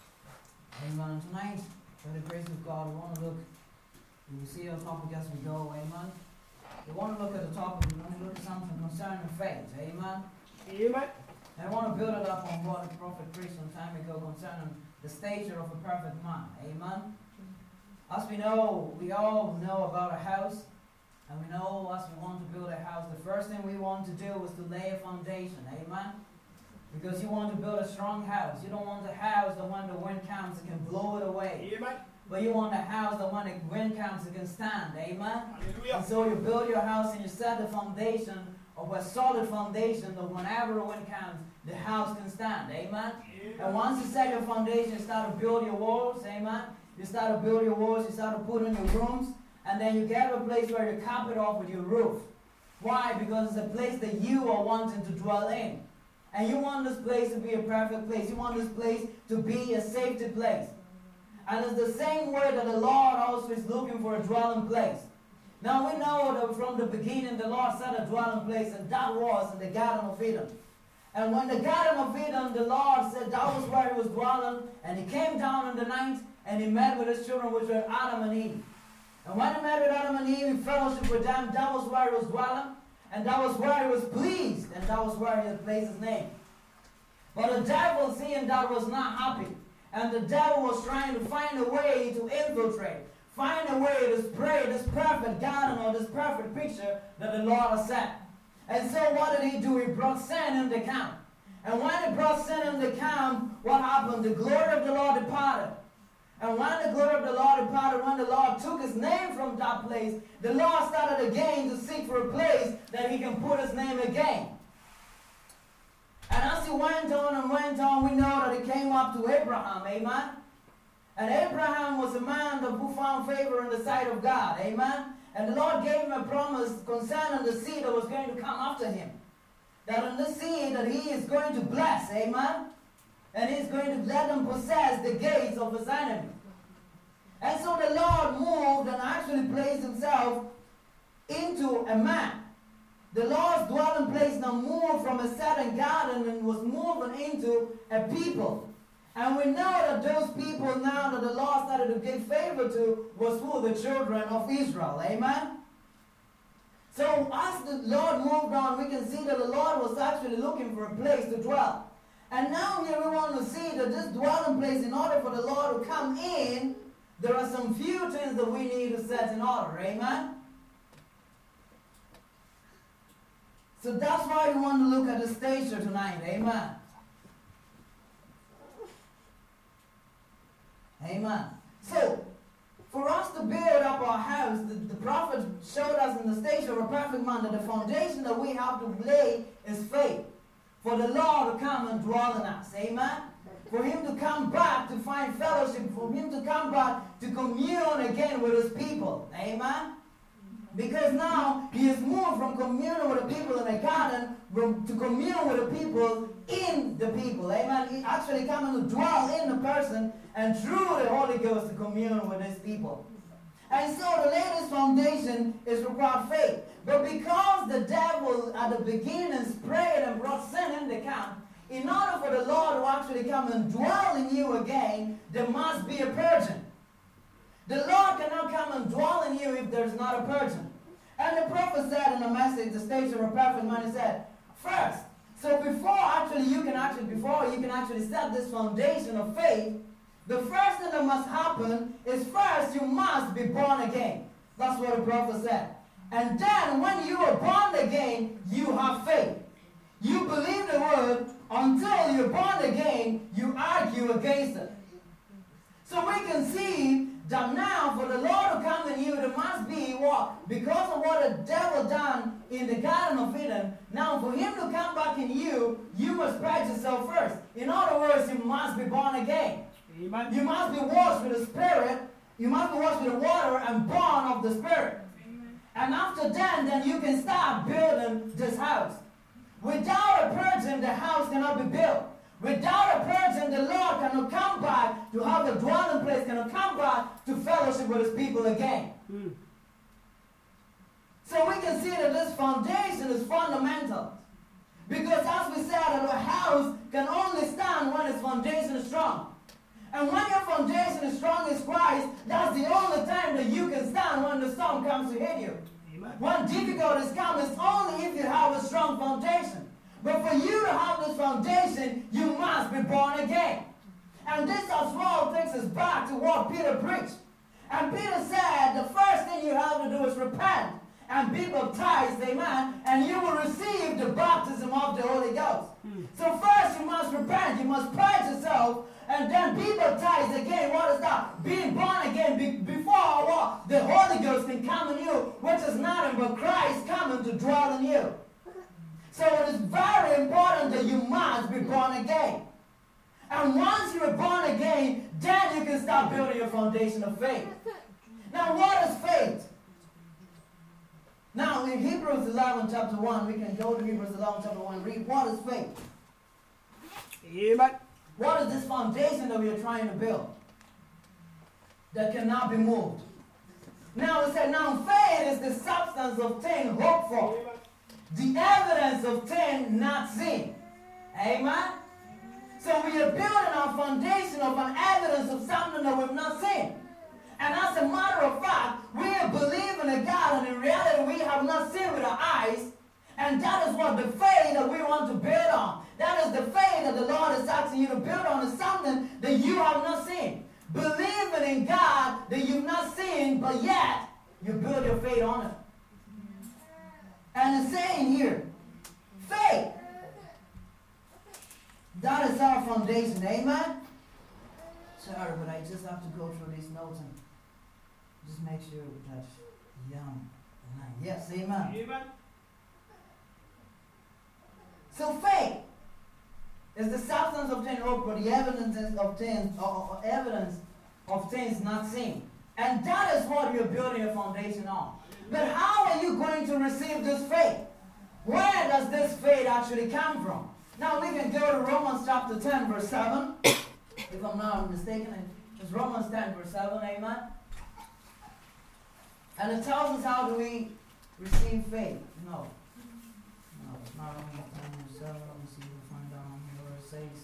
Amen. Tonight, by the grace of God, we want to look, we will see our topic as we go. Amen. We want to look at the topic, we want to look at something concerning faith. Amen. Amen. And I want to build it up on what the prophet preached some time ago concerning the stature of a perfect man. Amen. As we know, we all know about a house, and we know as we want to build a house, the first thing we want to do is to lay a foundation. Amen. Because you want to build a strong house. You don't want a house that when the wind comes, it can blow it away. Amen. But you want a house that when the wind comes, it can stand. Amen. Hallelujah. And so you build your house and you set the foundation of a solid foundation that whenever the wind comes, the house can stand. Amen. And once you set your foundation, you start to build your walls. Amen. You start to build your walls, you start to put in your rooms, and then you get to a place where you cap it off with your roof. Why? Because it's a place that you are wanting to dwell in. And you want this place to be a perfect place. You want this place to be a safety place. And it's the same way that the Lord also is looking for a dwelling place. Now we know that from the beginning the Lord set a dwelling place, and that was in the Garden of Eden. And when the Garden of Eden, the Lord said that was where he was dwelling, and he came down in the night and he met with his children, which were Adam and Eve. And when he met with Adam and Eve, he fellowshiped with them. That was where he was dwelling, and that was where he was pleased, and that was where he had placed his name. But the devil, seeing that, was not happy. And the devil was trying to find a way to infiltrate, find a way to spray this perfect garden or this perfect picture that the Lord has set. And so what did he do? He brought sin in the camp. And when he brought sin in the camp, what happened? The glory of the Lord departed. And when the glory of the Lord departed, when the Lord took his name from that place, the Lord started again to seek for a place that he can put his name again. And as he went on and went on, we know that he came up to Abraham, amen? And Abraham was a man that who found favor in the sight of God, amen? And the Lord gave him a promise concerning the seed that was going to come after him. That in the seed that he is going to bless, amen? And he's going to let them possess the gates of his enemy. And so the Lord moved and actually placed himself into a man. The Lord's dwelling place now moved from a certain garden and was moving into a people. And we know that those people now that the Lord started to give favor to was who? The children of Israel. Amen? So as the Lord moved on, we can see that the Lord was actually looking for a place to dwell. And now here we want to see that this dwelling place, in order for the Lord to come in, there are some few things that we need to set in order. Amen? So that's why we want to look at the stature tonight. Amen? Amen. So, for us to build up our house, the, the prophet showed us in the stature of a perfect man that the foundation that we have to lay is faith. For the Lord to come and dwell in us. Amen? For him to come back to find fellowship. For him to come back to commune again with his people. Amen? Because now he has moved from communing with the people in the garden to commune with the people in the people. Amen? He actually coming to dwell in the person and through the Holy Ghost to commune with his people. And so the latest foundation is required faith. But because the devil at the beginning sprayed and brought sin in the camp, in order for the Lord to actually come and dwell in you again, there must be a purging. The Lord cannot come and dwell in you if there's not a purging. And the prophet said in a message, the station of a perfect man, he said, first, actually, before you can actually set this foundation of faith, the first thing that must happen is first you must be born again. That's what the prophet said. And then when you are born again, you have faith. You believe the word until you're born again, you argue against it. So we can see that now for the Lord to come in you, there must be what? Because of what the devil done in the Garden of Eden, now for him to come back in you, you must purge yourself first. In other words, you must be born again. Amen. You must be washed with the Spirit. You must be washed with the water and born of the Spirit. Amen. And after then, then you can start building this house. Without a purging, the house cannot be built. Without a purging, the Lord cannot come back to have a dwelling place, cannot come back to fellowship with his people again. Mm. So we can see that this foundation is fundamental. Because as we said, that a house can only stand when its foundation is strong. And when your foundation is strong as Christ, that's the only time that you can stand when the storm comes to hit you. Amen. When difficulties come, it's only if you have a strong foundation. But for you to have this foundation, you must be born again. And this as well takes us back to what Peter preached. And Peter said, the first thing you have to do is repent and be baptized, amen, and you will receive the baptism of the Holy Ghost. Hmm. So first you must repent, you must purge yourself, and then be baptized again. What is that? Being born again be before what? The Holy Ghost can come in you, which is nothing but Christ coming to dwell in you. So it is very important that you must be born again. And once you are born again, then you can start building your foundation of faith. Now what is faith? Now in Hebrews eleven chapter one, we can go to Hebrews eleven chapter one and read what is faith. Amen. What is this foundation that we are trying to build that cannot be moved? Now it said, now faith is the substance of things hoped for, the evidence of things not seen. Amen? So we are building our foundation of an evidence of something that we've not seen. And as a matter of fact, we are believing in God, and in reality we have not seen with our eyes. And that is what the faith that we want to build on. That is the faith that the Lord is asking you to build on, is something that you have not seen. Believing in God that you've not seen, but yet you build your faith on it. And it's saying here, faith. That is our foundation. Amen? Sorry, but I just have to go through these notes and just make sure that yum. Yes, amen. Amen. So faith is the substance of things hoped for, the evidence of things, or, or evidence of things not seen. And that is what you're building your foundation on. But how are you going to receive this faith? Where does this faith actually come from? Now we can go to Romans chapter ten, verse seven. If I'm not mistaken, it's Romans ten, verse seven, amen? And it tells us how do we receive faith. No. No, it's not Romans ten, verse seven. Let me see if we find down here where it says,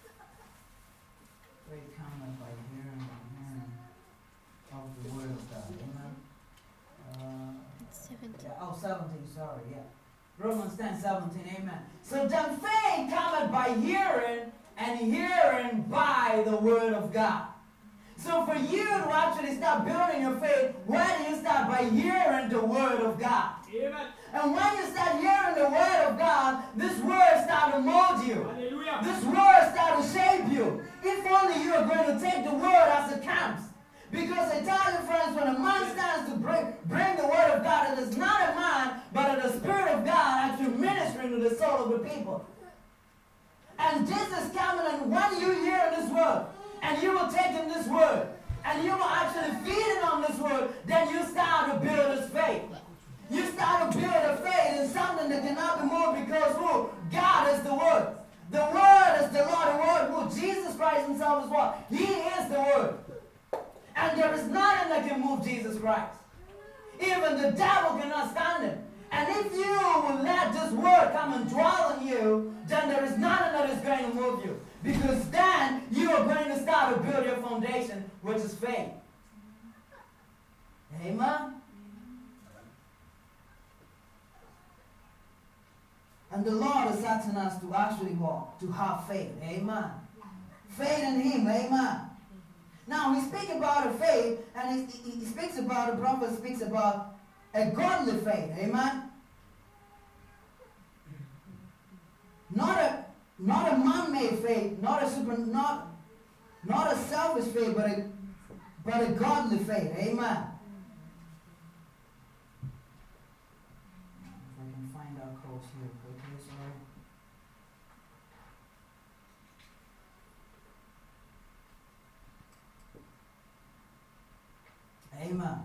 faith cometh by hearing and hearing of the word of God, amen? Uh, seventeen. Yeah, oh, seventeen, sorry, yeah. Romans ten, seventeen, amen. So then faith cometh by hearing, and hearing by the word of God. So for you to actually start building your faith, where do you start? By hearing the word of God. Amen. And when you start hearing the word of God, this word start to mold you. Hallelujah. This word start to shape you. If only you are going to take the word as it comes. Because I tell you, friends, when a man stands to bring, bring the word of God, it is not a man, but it is the Spirit of God actually ministering to the soul of the people. And this is coming, and when you hear this word, and you will take in this word, and you will actually feed it on this word, then you start to build this faith. You start to build a faith in something that cannot be moved, because who? God is the word. The word is the Lord. The word who? Jesus Christ himself is what? He is the word. And there is nothing that can move Jesus Christ. Even the devil cannot stand him. And if you will let this word come and dwell in you, then there is nothing that is going to move you. Because then you are going to start to build your foundation, which is faith. Amen? And the Lord is asking us to actually walk, to have faith. Amen. Faith in Him. Amen. Now, we speak about a faith, and he, he speaks about, the prophet speaks about a godly faith. Amen. Not a, not a man-made faith, not a super, not, not a selfish faith, but a, but a godly faith. Amen. If I can find our quotes here quickly, sorry. Amen.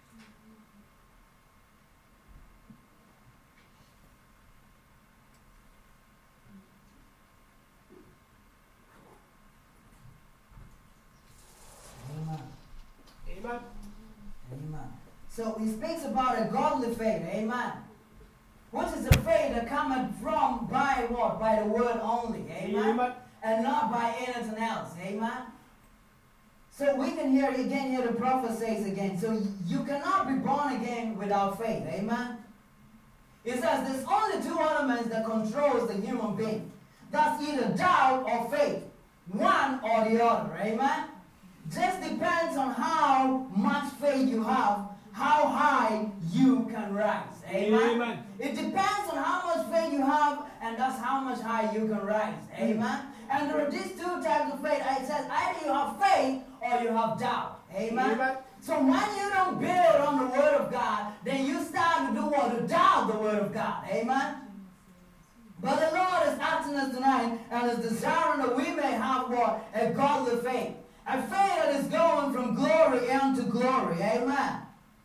Amen. Amen. Amen. So he speaks about a godly faith. Amen. Which is a faith that cometh from by what? By the word only. Amen. Amen. And not by anything else. Amen. So we can hear again, here the prophet says again, so you cannot be born again without faith. Amen. It says there's only two elements that controls the human being. That's either doubt or faith. One or the other. Amen. Just depends on how much faith you have, how high you can rise. Amen. Amen. It depends on how much faith you have, and that's how much high you can rise. Amen. And there are these two types of faith. It says either you have faith or you have doubt. Amen. Amen. So when you don't build on the word of God, then you start to do what? To doubt the word of God. Amen. But the Lord is asking us tonight and is desiring that we may have what? A godly faith. A faith that is going from glory unto glory. Amen.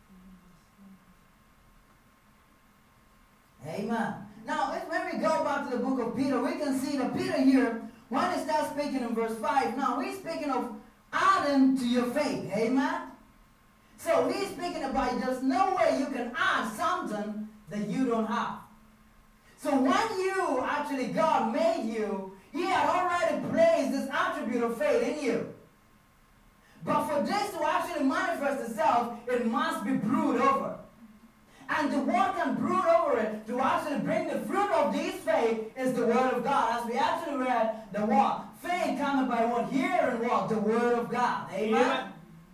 Amen. Now, if, when we go back to the book of Peter, we can see that Peter here, when he starts speaking in verse five, now he's speaking of adding to your faith. Amen. So he's speaking about there's no way you can add something that you don't have. So when you, actually God made you, He had already placed this attribute of faith in you. But for this to actually manifest itself, it must be brewed over. And the one can brood over it to actually bring the fruit of this faith is the word of God. As we actually read, the what? Faith coming by what? Hearing what? The word of God. Amen? Amen.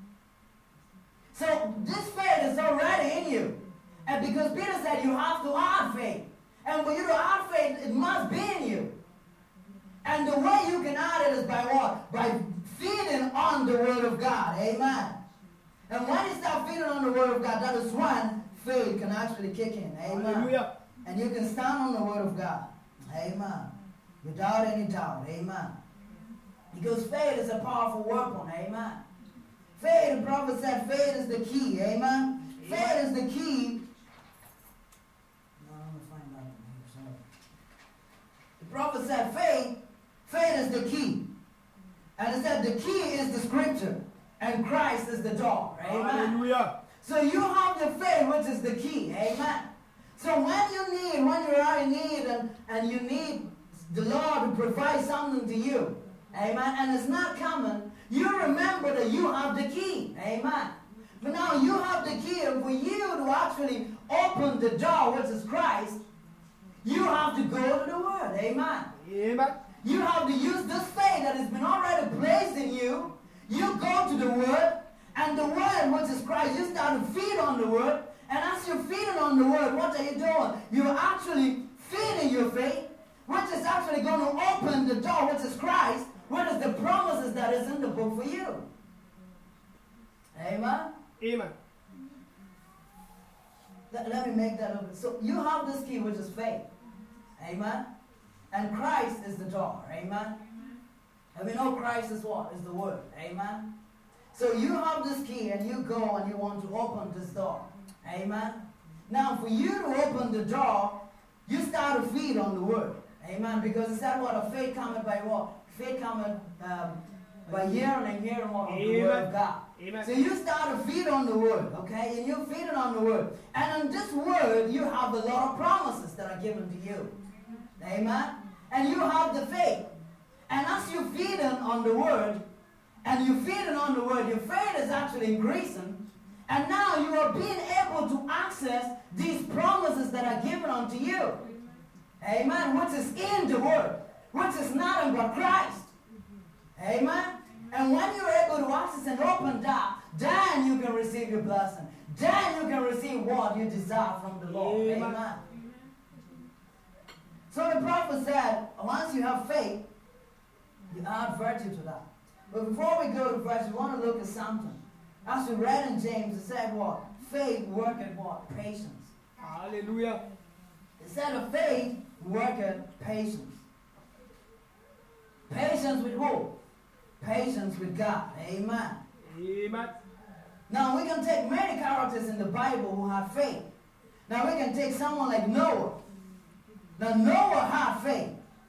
So this faith is already in you. And because Peter said you have to add faith. And for you to add faith, it must be in you. And the way you can add it is by what? By feeding on the word of God. Amen. And when you start feeding on the word of God, that is when faith can actually kick in. Amen. Hallelujah. And you can stand on the word of God. Amen. Without any doubt. Amen. Because faith is a powerful weapon. Amen. Faith, the prophet said, faith is the key. Amen. Amen. Faith is the key. No, I'm going to find out here. Sorry. The prophet said, faith, faith is the key. And it said the key is the scripture. And Christ is the door. Amen. Hallelujah. So you have the faith, which is the key. Amen. So when you need, when you are in need and, and you need the Lord to provide something to you, amen, and it's not coming, you remember that you have the key. Amen. But now you have the key, and for you to actually open the door, which is Christ, you have to go to the Word. Amen. Amen. You have to use this faith that has been already placed in you. You go to the Word, and the Word, which is Christ, you start to feed on the Word. And as you're feeding on the Word, what are you doing? You're actually feeding your faith, which is actually going to open the door, which is Christ, which is the promises that is in the book for you. Amen? Amen. Let, let me make that up. So you have this key, which is faith. Amen? And Christ is the door. Amen? And we know Christ is what? Is the Word. Amen? So you have this key and you go and you want to open this door. Amen? Now for you to open the door, you start to feed on the Word. Amen? Because it said what? A faith cometh by what? Faith cometh um, by hearing and hearing what? Of the Word of God. Amen. So you start to feed on the Word, okay? And you're feeding on the Word. And in this Word, you have a lot of promises that are given to you. Amen? And you have the faith. And as you're feeding on the Word, and you're feeding on the Word, your faith is actually increasing. And now you are being able to access these promises that are given unto you. Amen. Which is in the word. Which is nothing but Christ. Amen. And when you're able to access an open door, then you can receive your blessing. Then you can receive what you desire from the Lord. Amen. Amen. So the prophet said, once you have faith, you add virtue to that. But before we go to verse, we want to look at something. As we read in James, it said what? Faith worketh what? Patience. Hallelujah. It said of faith worketh patience. Patience with who? Patience with God. Amen. Amen. Now we can take many characters in the Bible who had faith. Now we can take someone like Noah. Now Noah had faith.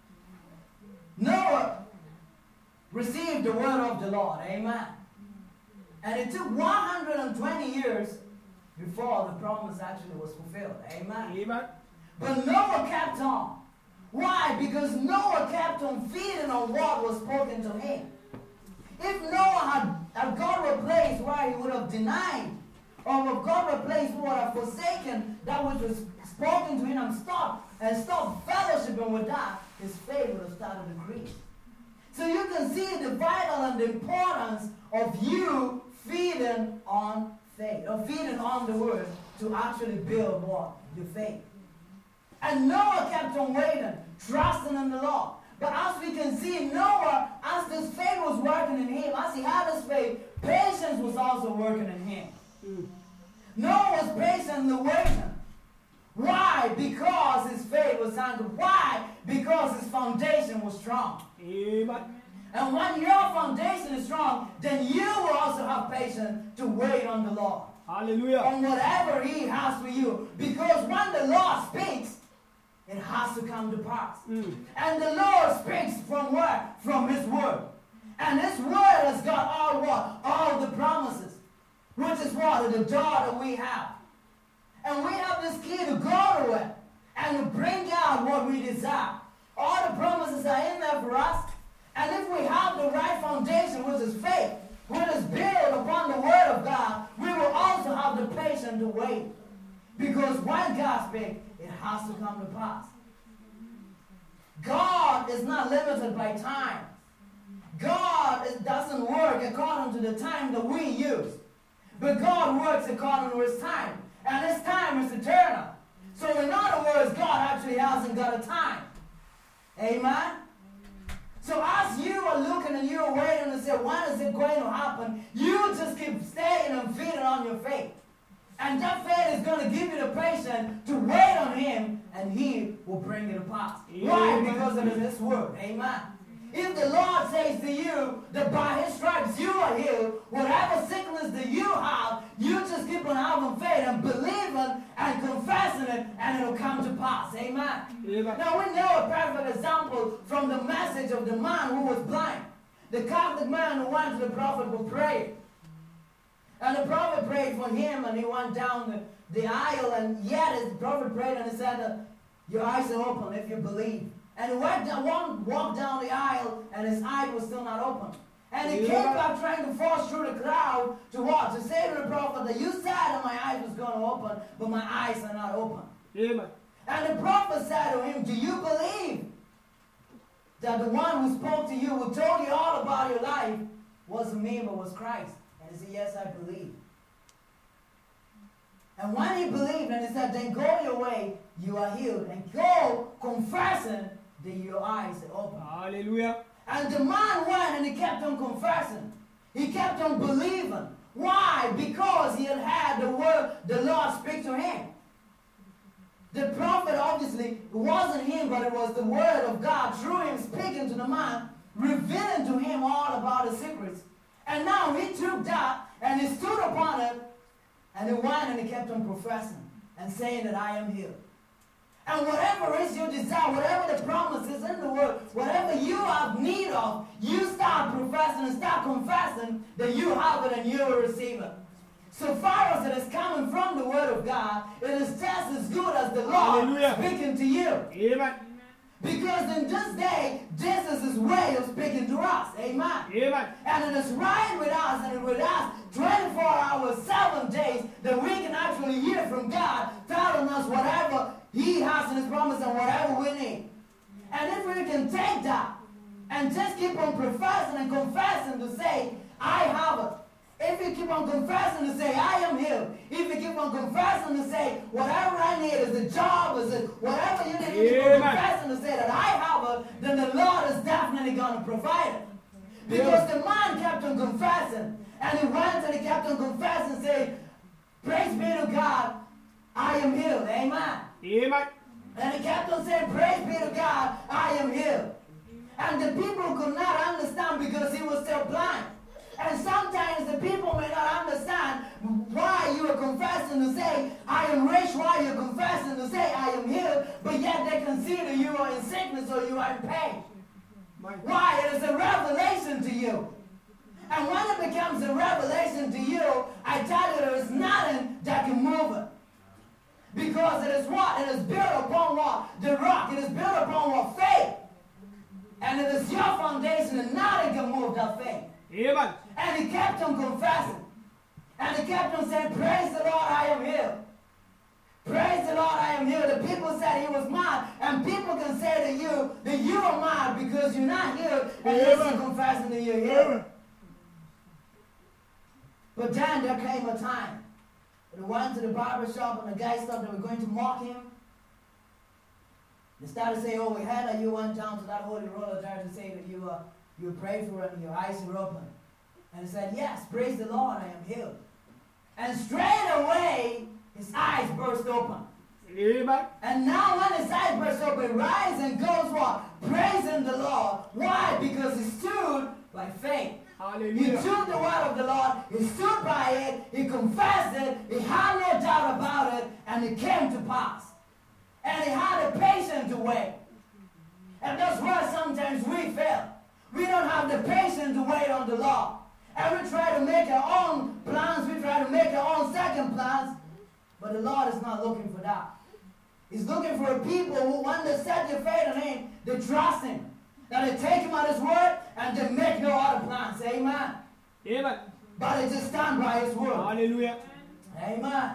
Noah received the word of the Lord. Amen. And it took one hundred twenty years before the promise actually was fulfilled. Amen. Amen. But Noah kept on. Why? Because Noah kept on feeding on what was spoken to him. If Noah had, had got to a place where he would have denied, or if God were a place who would have forsaken that which was spoken to him and stopped, and stopped fellowshipping with that, his faith would have started to decrease. So you can see the vital and the importance of you feeding on faith, or feeding on the word to actually build what? Your faith. And Noah kept on waiting, trusting in the Lord. But as we can see, Noah, as this faith was working in him, as he had this faith, patience was also working in him. Mm. Noah was patient in the waiting. Why? Because his faith was anchored. Why? Because his foundation was strong. Amen. And when your foundation is strong, then you will also have patience to wait on the Lord. Hallelujah. On whatever he has for you. Because when the Lord speaks, it has to come to pass. Mm. And the Lord speaks from where? From his word. And his word has got all what? All the promises. Which is what? The door that we have. And we have this key to go to it. And to bring out what we desire. All the promises are in there for us. And if we have the right foundation, which is faith, which is built upon the word of God, we will also have the patience to wait. Because when God speaks, it has to come to pass. God is not limited by time. God is, doesn't work according to the time that we use. But God works according to his time. And his time is eternal. So in other words, God actually hasn't got a time. Amen? So as you are looking and you are waiting and say, when is it going to happen? You just keep staying and feeding on your faith. And that faith is going to give you the patience to wait on him, and he will bring it to pass. Amen. Why? Because it is his word. Amen. If the Lord says to you that by his stripes you are healed, whatever sickness that you have, you just keep on having faith and believing and confessing it, and it will come to pass. Amen. Amen. Now we know a perfect example from the message of the man who was blind. The Catholic man who went to the prophet to pray. And the prophet prayed for him, and he went down the, the aisle, and yet the prophet prayed and he said that your eyes are open if you believe. And he went down, one, walked down the aisle, and his eye was still not open. And he yeah. came back trying to force through the crowd to what? To say to the prophet that you said that my eyes was going to open, but my eyes are not open. Yeah. And the prophet said to him, do you believe that the one who spoke to you, who told you all about your life, wasn't me, but was Christ? And he said, yes, I believe. And when he believed, and he said, then go your way, you are healed. And go confessing that your eyes are open. Hallelujah. And the man went and he kept on confessing. He kept on believing. Why? Because he had had the word, the Lord speak to him. The prophet, obviously, it wasn't him, but it was the word of God through him speaking to the man, revealing to him all about the secrets. And now he took that and he stood upon it, and he went and he kept on professing and saying that I am healed. And whatever is your desire, whatever the promise is in the word, whatever you have need of, you start professing and start confessing that you have it and you will receive it. So far as it is coming from the word of God, it is just as good as the Lord Hallelujah. Speaking to you. Amen. Because in this day, this is his way of speaking to us. Amen. Amen. And it is right with us and with us twenty-four hours, seven days that we can actually hear from God telling us whatever He has in his promise and whatever we need. And if we can take that and just keep on professing and confessing to say, I have it. If you keep on confessing to say, I am healed. If you keep on confessing to say, whatever I need is a job, is it whatever you need, keep on confessing to say that I have it, then the Lord is definitely going to provide it. Because the man kept on confessing. And he went and he kept on confessing, saying, praise be to God, I am healed. Amen. Amen. And he kept on saying, praise be to God, I am healed. And the people could not understand because he was still blind. And sometimes the people may not understand why you are confessing to say, I am rich, why you're confessing to say, I am healed, but yet they consider you are in sickness or you are in pain. Why? It is a revelation to you. And when it becomes a revelation to you, I tell you there is nothing that can move it. Because it is what? It is built upon what? The rock. It is built upon what? Faith. And it is your foundation and nothing can move that faith. Amen. And he kept on confessing. And he kept on saying, praise the Lord, I am healed. Praise the Lord, I am healed. The people said he was mad. And people can say to you that you are mad because you're not healed. And you're confessing that you're healed. But then there came a time. They went to the barber shop and the guy thought they were going to mock him. They started saying, oh, we heard that you went down to that holy roller there to say that you uh, you prayed for it and your eyes were open. And he said, yes, praise the Lord, I am healed. And straight away, his eyes burst open. Amen. And now when his eyes burst open, he rises and goes what? Praising the Lord. Why? Because he stood by faith. Hallelujah. He took the word of the Lord, he stood by it, he confessed it, he had no doubt about it, and it came to pass. And he had a patience to wait. And that's why sometimes we fail. We don't have the patience to wait on the Lord. And we try to make our own plans, we try to make our own second plans, but the Lord is not looking for that. He's looking for a people who, when they set their faith in him, they trust him. That they take him at his word and they make no other plans. Amen. Amen. But they just stand by his word. Hallelujah. Amen.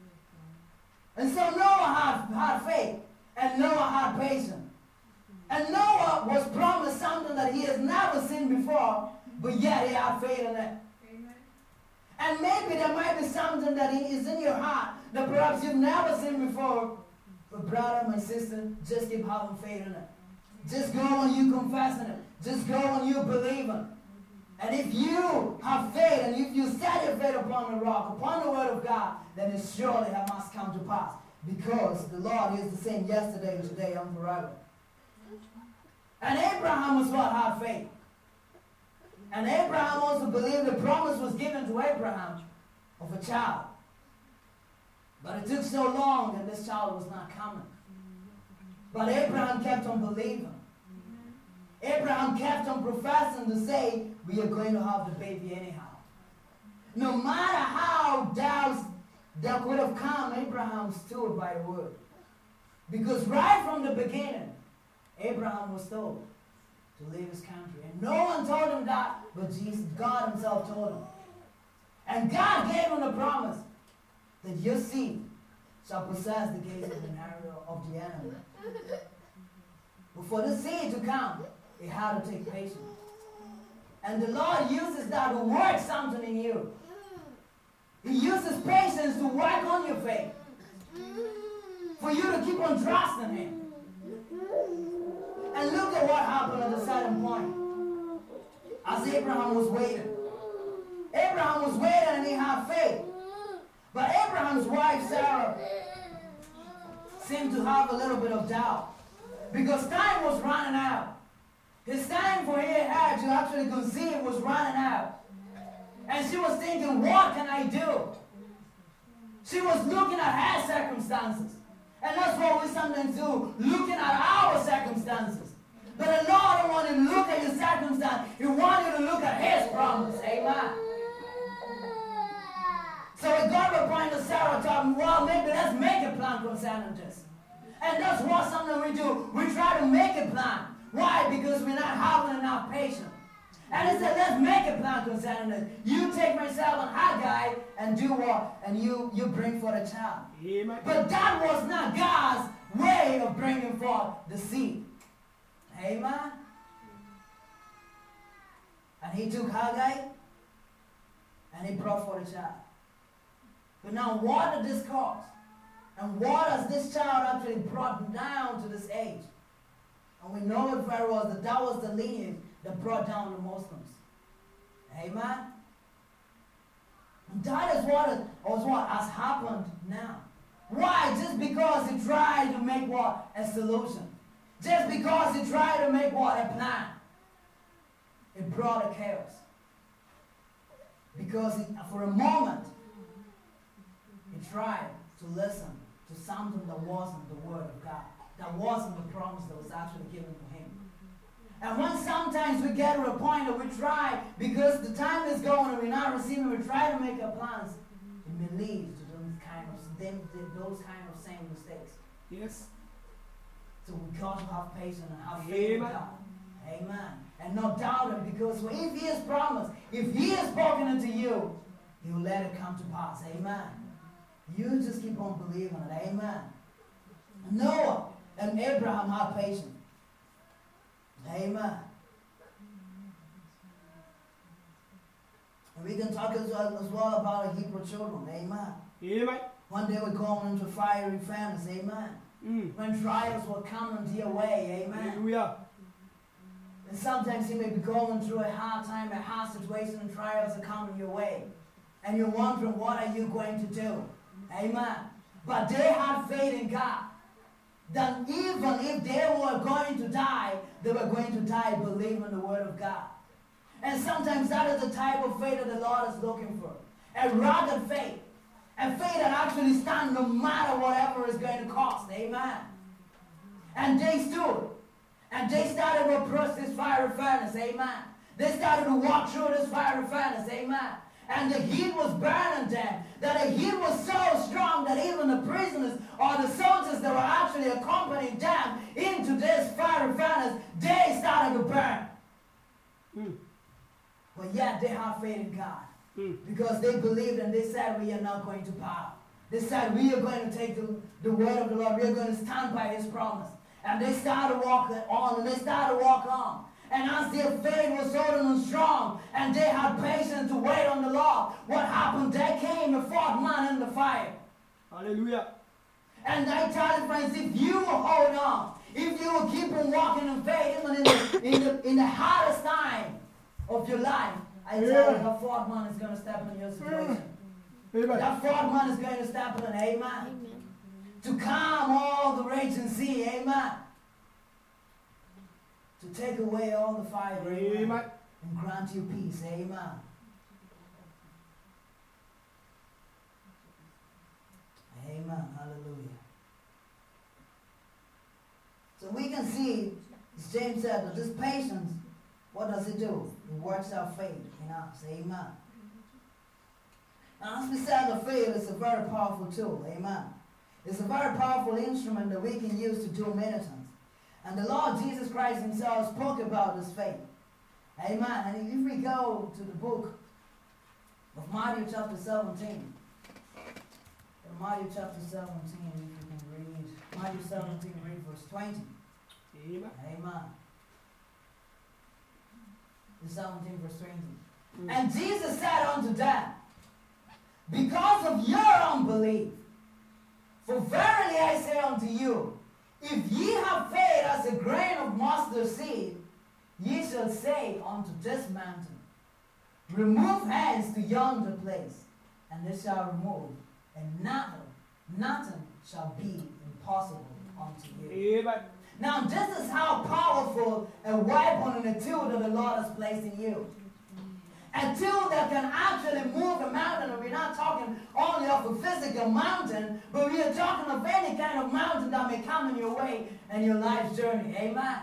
And so Noah had, had faith. And Noah had patience. And Noah was promised something that he has never seen before, but yet he had faith in it. Amen. And maybe there might be something that is in your heart that perhaps you've never seen before. But brother, my sister, just keep having faith in it. Just go on you confessing it. Just go on you believing. And if you have faith and if you set your faith upon the rock, upon the word of God, then it surely must come to pass. Because the Lord is the same yesterday, today, and forever. And Abraham was what had faith. And Abraham also believed the promise was given to Abraham of a child. But it took so long that this child was not coming. But Abraham kept on believing. Abraham kept on professing to say, we are going to have the baby anyhow. No matter how doubts that would have come, Abraham stood by the word. Because right from the beginning, Abraham was told to leave his country. And no one told him that, but Jesus, God himself told him. And God gave him the promise that your seed shall possess the gates of the inheritance of the enemy. But for the seed to come, it had to take patience. And the Lord uses that to work something in you. He uses patience to work on your faith. For you to keep on trusting him. And look at what happened at a certain point. As Abraham was waiting. Abraham was waiting and he had faith. But Abraham's wife, Sarah, seemed to have a little bit of doubt. Because time was running out. His time for her to actually conceive was running out. And she was thinking, what can I do? She was looking at her circumstances. And that's what we sometimes do, looking at our circumstances. But the Lord don't want you to look at your circumstance. He wants you to look at his promise. Amen. So it got to a point that Sarah thought, well, maybe let's make a plan concerning this. And that's what something we do. We try to make a plan. Why? Because we're not having enough patience. And he said, let's make a plan concerning this. You take myself and Haggai and do what? And you, you bring forth a child. Amen. But that was not God's way of bringing forth the seed. Amen. And he took Haggai and he brought forth a child. But now what did this cause? And what has this child actually brought down to this age? And we know it very well that that was the lineage that brought down the Muslims. Amen? And that is what, is, what has happened now. Why? Just because he tried to make what? A solution. Just because he tried to make what? A plan. It brought a chaos. Because he, for a moment, he tried to listen to something that wasn't the word of God. That wasn't the promise that was actually given to him. And when sometimes we get to a point that we try, because the time is going and we're not receiving, we try to make our plans, it may lead to those kind of, them, those kind of same mistakes. Yes. So we got to have patience and have faith in God. Amen. And not doubt him, because if he has promised, if he has spoken it to you, he will let it come to pass. Amen. You just keep on believing it. Amen. Noah and Abraham had patience. Amen. And we can talk as well, as well about the Hebrew children. Amen. Amen. One day we're going into fiery furnace. Amen. Mm. When trials will come into your way. Amen. Hallelujah. And sometimes you may be going through a hard time, a hard situation, and trials are coming your way. And you're wondering, what are you going to do? Amen. But they had faith in God. That even if they were going to die, they were going to die believing the word of God. And sometimes that is the type of faith that the Lord is looking for. A rugged faith. A faith that actually stands no matter whatever is going to cost. Amen. And they stood. And they started to approach this fiery furnace. Amen. They started to walk through this fiery furnace. Amen. And the heat was burning them. That the heat was so strong that even the prisoners or the soldiers that were actually accompanying them into this fiery furnace, they started to burn. Mm. But yet they have faith in God. Mm. Because they believed and they said, we are not going to bow. They said, we are going to take the, the word of the Lord. We are going to stand by his promise. And they started walking on and they started walking on. And as their faith was holding them strong and they had patience to wait on the Lord, what happened? There came a fourth man in the fire. Hallelujah. And I tell you, friends, if you will hold on, if you will keep on walking in faith, even in the, in the, in the hardest time of your life, I tell Yeah. you, that fourth man is going to step in your situation. Amen. That fourth man is going to step in, amen. Amen. To calm all the raging sea, amen. To take away all the fire, amen. Amen. And grant you peace, amen. Amen, hallelujah. So we can see, as James said, that this patience, what does it do? It works out faith in us, amen. And as we said, the faith is a very powerful tool, amen. It's a very powerful instrument that we can use to do many things. And the Lord Jesus Christ himself spoke about this faith. Amen. And if we go to the book of Matthew chapter seventeen, in Matthew chapter seventeen, if you can read, Matthew seventeen, read verse twenty. Amen. Amen. The seventeen, verse twenty. Mm. And Jesus said unto them, because of your unbelief, for verily I say unto you, if ye have faith as a grain of mustard seed, ye shall say unto this mountain, remove hence to yonder place, and it shall remove, and nothing, nothing shall be impossible unto you. Amen. Now this is how powerful a weapon and a tool that the Lord has placed in you. A tool that can actually move a mountain, and we're not talking only of a physical mountain, but we are talking of any kind of mountain that may come in your way and your life's journey. Amen.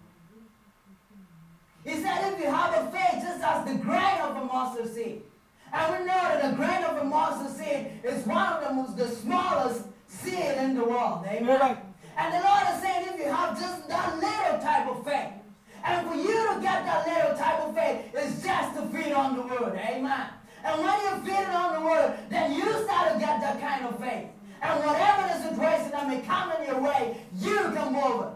He said if you have a faith just as the grain of a mustard seed, and we know that the grain of a mustard seed is one of the most, the smallest seed in the world. Amen. Amen. And the Lord is saying if you have just that little type of faith, and for you to get that little type of faith, it's just to feed on the word. Amen. And when you're feeding on the word, then you start to get that kind of faith. And whatever the situation that may they come in your way, you come over.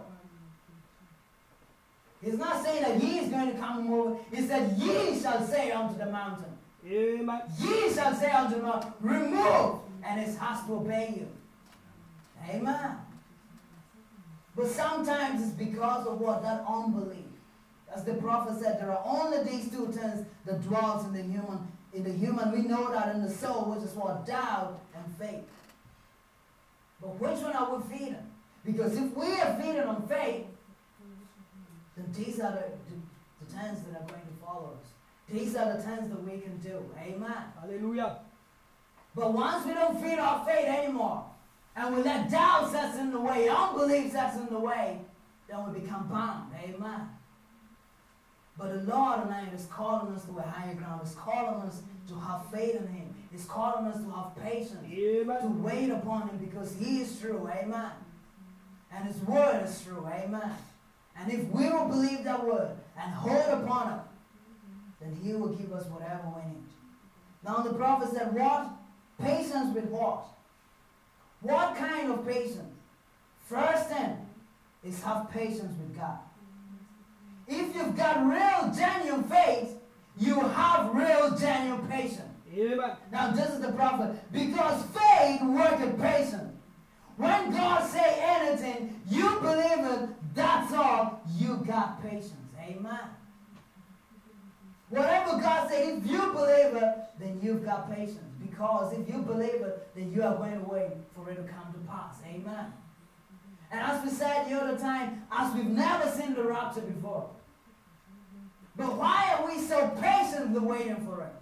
He's not saying that he is going to come over. He said, ye shall say unto the mountain. Amen. Ye shall say unto the mountain, remove, and it has to obey you. Amen. But sometimes it's because of what? That unbelief. As the prophet said, there are only these two things that dwells in the human. In the human, we know that in the soul, which is what? Doubt and faith. But which one are we feeding? Because if we are feeding on faith, then these are the, the, the things that are going to follow us. These are the things that we can do. Amen. Hallelujah. But once we don't feed our faith anymore, and we let doubt set in the way, unbelief sets in the way, then we become bound. Amen. But the Lord tonight is calling us to a higher ground. He's calling us to have faith in Him. He's calling us to have patience. Amen. To wait upon Him because He is true. Amen. And His word is true. Amen. And if we will believe that word and hold upon it, then He will give us whatever we need. Now the prophet said, what? Patience with what? What kind of patience? First thing is have patience with God. If you've got real, genuine faith, you have real, genuine patience. Amen. Now this is the prophet. Because faith worketh patience. When God say anything, you believe it, that's all, you got patience. Amen. Whatever God said, if you believe it, then you've got patience. Because if you believe it, then you are going to wait for it to come to pass. Amen. And as we said the other time, as we've never seen the rapture before. But why are we so patiently waiting for it?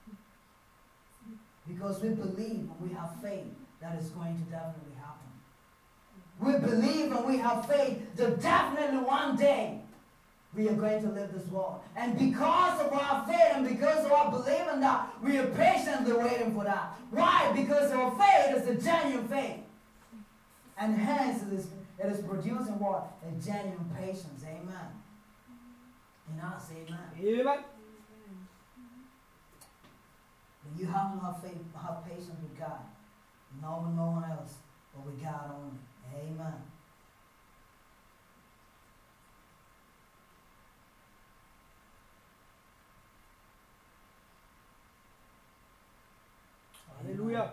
Because we believe and we have faith that it's going to definitely happen. We believe and we have faith that definitely one day we are going to live this world. And because of our faith and because of our belief in that, we are patiently waiting for that. Why? Because our faith is a genuine faith. And hence it is, it is producing what? A genuine patience. Amen. In us, amen. Amen. But you have to have faith, have patience with God. No with no one else, but with God only. Amen. Hallelujah.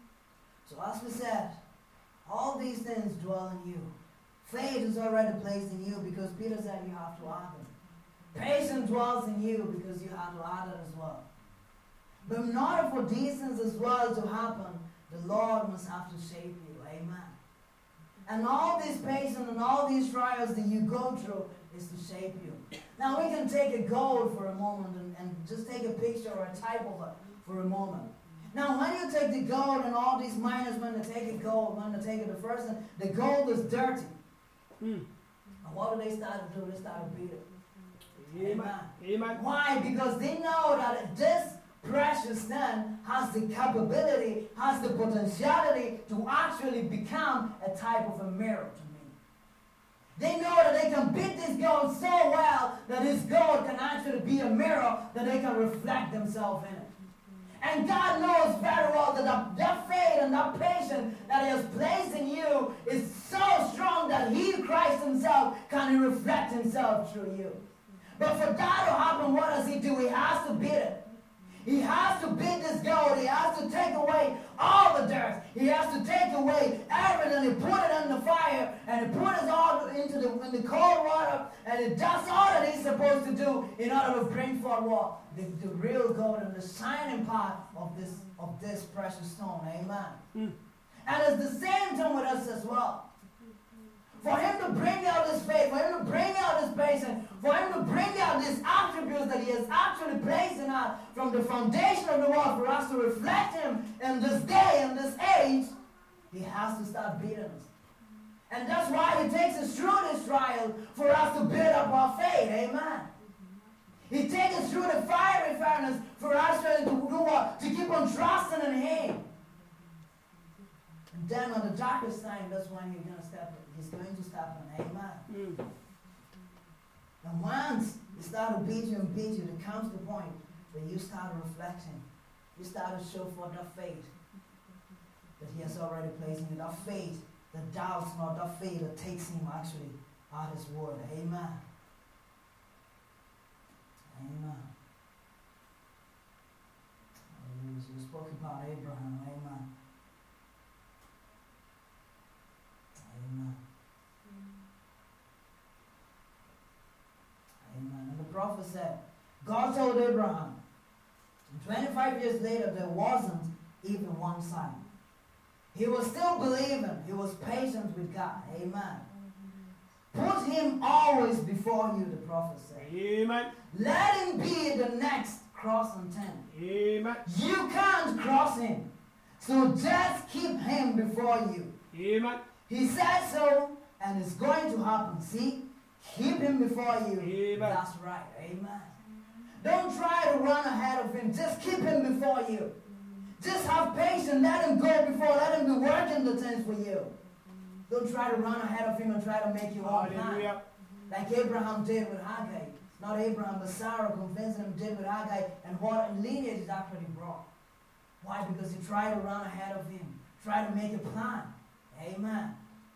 So as we said, all these things dwell in you. Faith is already placed in you because Peter said you have to add them. Patience dwells in you because you have to add it as well. But in order for these things as well to happen, the Lord must have to shape you. Amen. And all this patience and all these trials that you go through is to shape you. Now we can take a gold for a moment and, and just take a picture or a type of it for a moment. Now when you take the gold and all these miners, when they take a gold, when they take it the first thing, the gold is dirty. Mm. And what do they start to do? They start to beat it. Amen. Amen. Why? Because they know that this precious stone has the capability, has the potentiality to actually become a type of a mirror to me. They know that they can beat this gold so well that this gold can actually be a mirror that they can reflect themselves in it. And God knows very well that that, that faith and that patience that He has placed in you is so strong that He, Christ Himself, can reflect Himself through you. But for that to happen, what does He do? He has to beat it. He has to beat this gold. He has to take away all the dirt. He has to take away everything. He put it in the fire and He put it all into the, in the cold water, and it does all that He's supposed to do in order to bring forth what? The, the real gold and the shining part of this of this precious stone. Amen. Mm. And it's the same thing with us as well. For Him to bring out this faith, for Him to bring out this patience, for Him to bring out these attributes that He has actually placed in us from the foundation of the world for us to reflect Him in this day, in this age, He has to start beating us. And that's why He takes us through this trial for us to build up our faith. Amen. He takes us through the fiery furnace for us to do what? To keep on trusting in Him. And then on the darkest time, that's when He's going to step in. He's going to step in. Amen. Mm. And once He starts to beat you and beat you, there comes the point that you start reflecting. You start to show forth that faith that He has already placed in you. That faith the doubts, Lord, that faith that takes him actually at his word. Amen. Amen. Hallelujah. So we spoke about Abraham. Amen. Amen. Amen. And the prophet said, God told Abraham, and twenty-five years later, there wasn't even one sign. He was still believing. He was patient with God. Amen. Put him always before you, the prophet said. Amen. Let him be the next crossing ten. Amen. You can't cross him. So just keep him before you. Amen. He said so, and it's going to happen. See? Keep him before you. Amen. That's right. Amen. Don't try to run ahead of him. Just keep him before you. Just have patience. Let him go before. Let him be working the things for you. Don't try to run ahead of him and try to make your own plan. Like Abraham did with Hagar. Not Abraham, but Sarah convincing him did with Hagar. And what lineage is actually brought. Why? Because he tried to run ahead of him. Try to make a plan. Amen.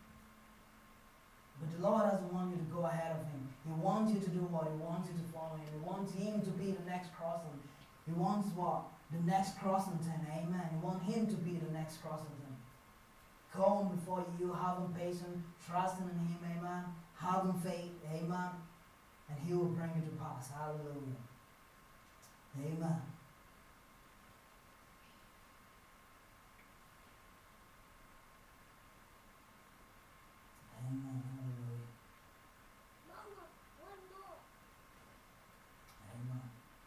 But the Lord doesn't want you to go ahead of him. He wants you to do what? He wants you to follow him. He wants him to be the next crossing. He wants what? The next crossing ten. Amen. You want him to be the next crossing ten. Come before you, having patience, trusting in him, amen. Having faith, amen. And he will bring it to pass. Hallelujah. Amen. Amen. Hallelujah. Amen.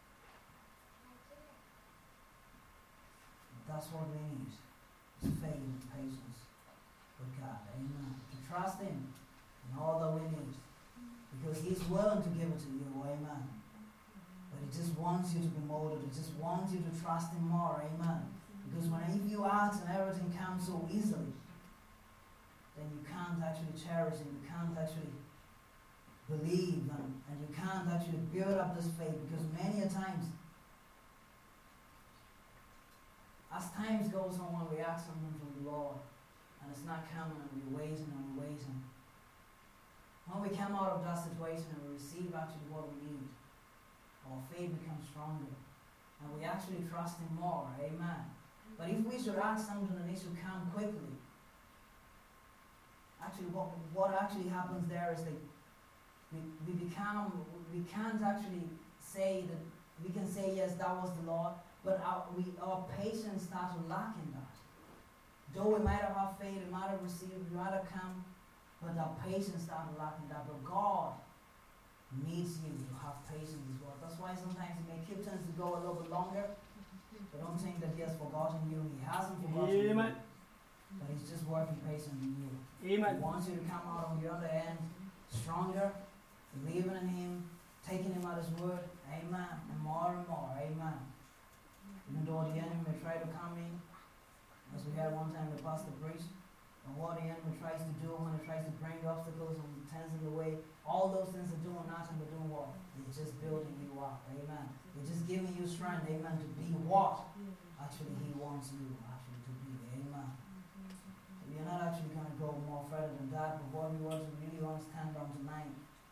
That's what we need. Is faith and patience with God. Amen. To trust him in all that we need. Because he's willing to give it to you. Amen. But he just wants you to be molded. He just wants you to trust him more. Amen. Because when if you ask and everything comes so easily, then you can't actually cherish it. You can't actually believe and, and you can't actually build up this faith. Because many a times, as times goes on, when we ask something from the Lord and it's not coming and we're waiting and we're waiting, when we come out of that situation and we receive actually what we need, our faith becomes stronger and we actually trust him more. Amen. But if we should ask something and it should come quickly, actually what what actually happens there is that we, we become, we can't actually say that, we can say yes, that was the Lord, but our, we, our patience starts to lack in that. Though we might have had faith, we might have received, we might have come, but our patience starts to lack in that. But God needs you to have patience as well. That's why sometimes He may keep things to go a little bit longer. But don't think that He has forgotten you. He hasn't forgotten Amen. you. But He's just working patiently in you. Amen. He wants you to come out on the other end stronger, believing in Him, taking Him at His word. Amen. And more and more. Amen. Even though the enemy may try to come in, as we had one time the pastor preached, and what the enemy tries to do when he tries to bring obstacles and tends in the way, all those things are doing nothing but doing what? It's just building you up. Amen. It's just giving you strength. Amen. To be what? Actually, He wants you actually to be. Amen. So we are not actually going to go more further than that, but what we want to really want to stand on tonight.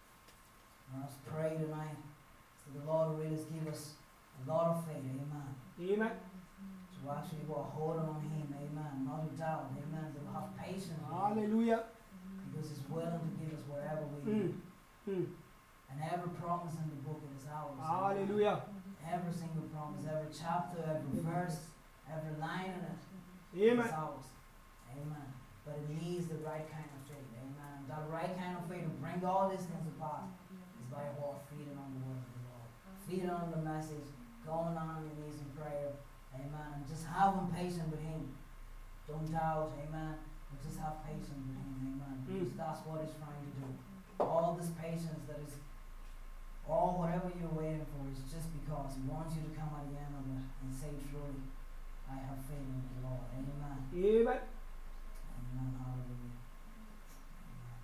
Let us pray tonight. So the Lord will really give us a lot of faith. Amen. Amen. To actually go holding on Him. Amen. Not to doubt. Amen. To have patience. Hallelujah. Because He's willing to give us whatever we Mm. need. Mm. And every promise in the book is ours. Hallelujah. Every single promise, every chapter, every verse, every line in it Amen. is ours. Amen. But it needs the right kind of faith. Amen. That right kind of faith to bring all these things apart is by what? Feeding on the word of the Lord. Feeding on the message, going on your knees in prayer. Amen. And just having patience with Him. Don't doubt. Amen. But just have patience with Him. Amen. Because that's what He's trying to do. All this patience that is, or whatever you're waiting for, is just because He wants you to come at the end of it and say, truly, I have faith in the Lord. Amen. Amen. Amen. Hallelujah. Amen.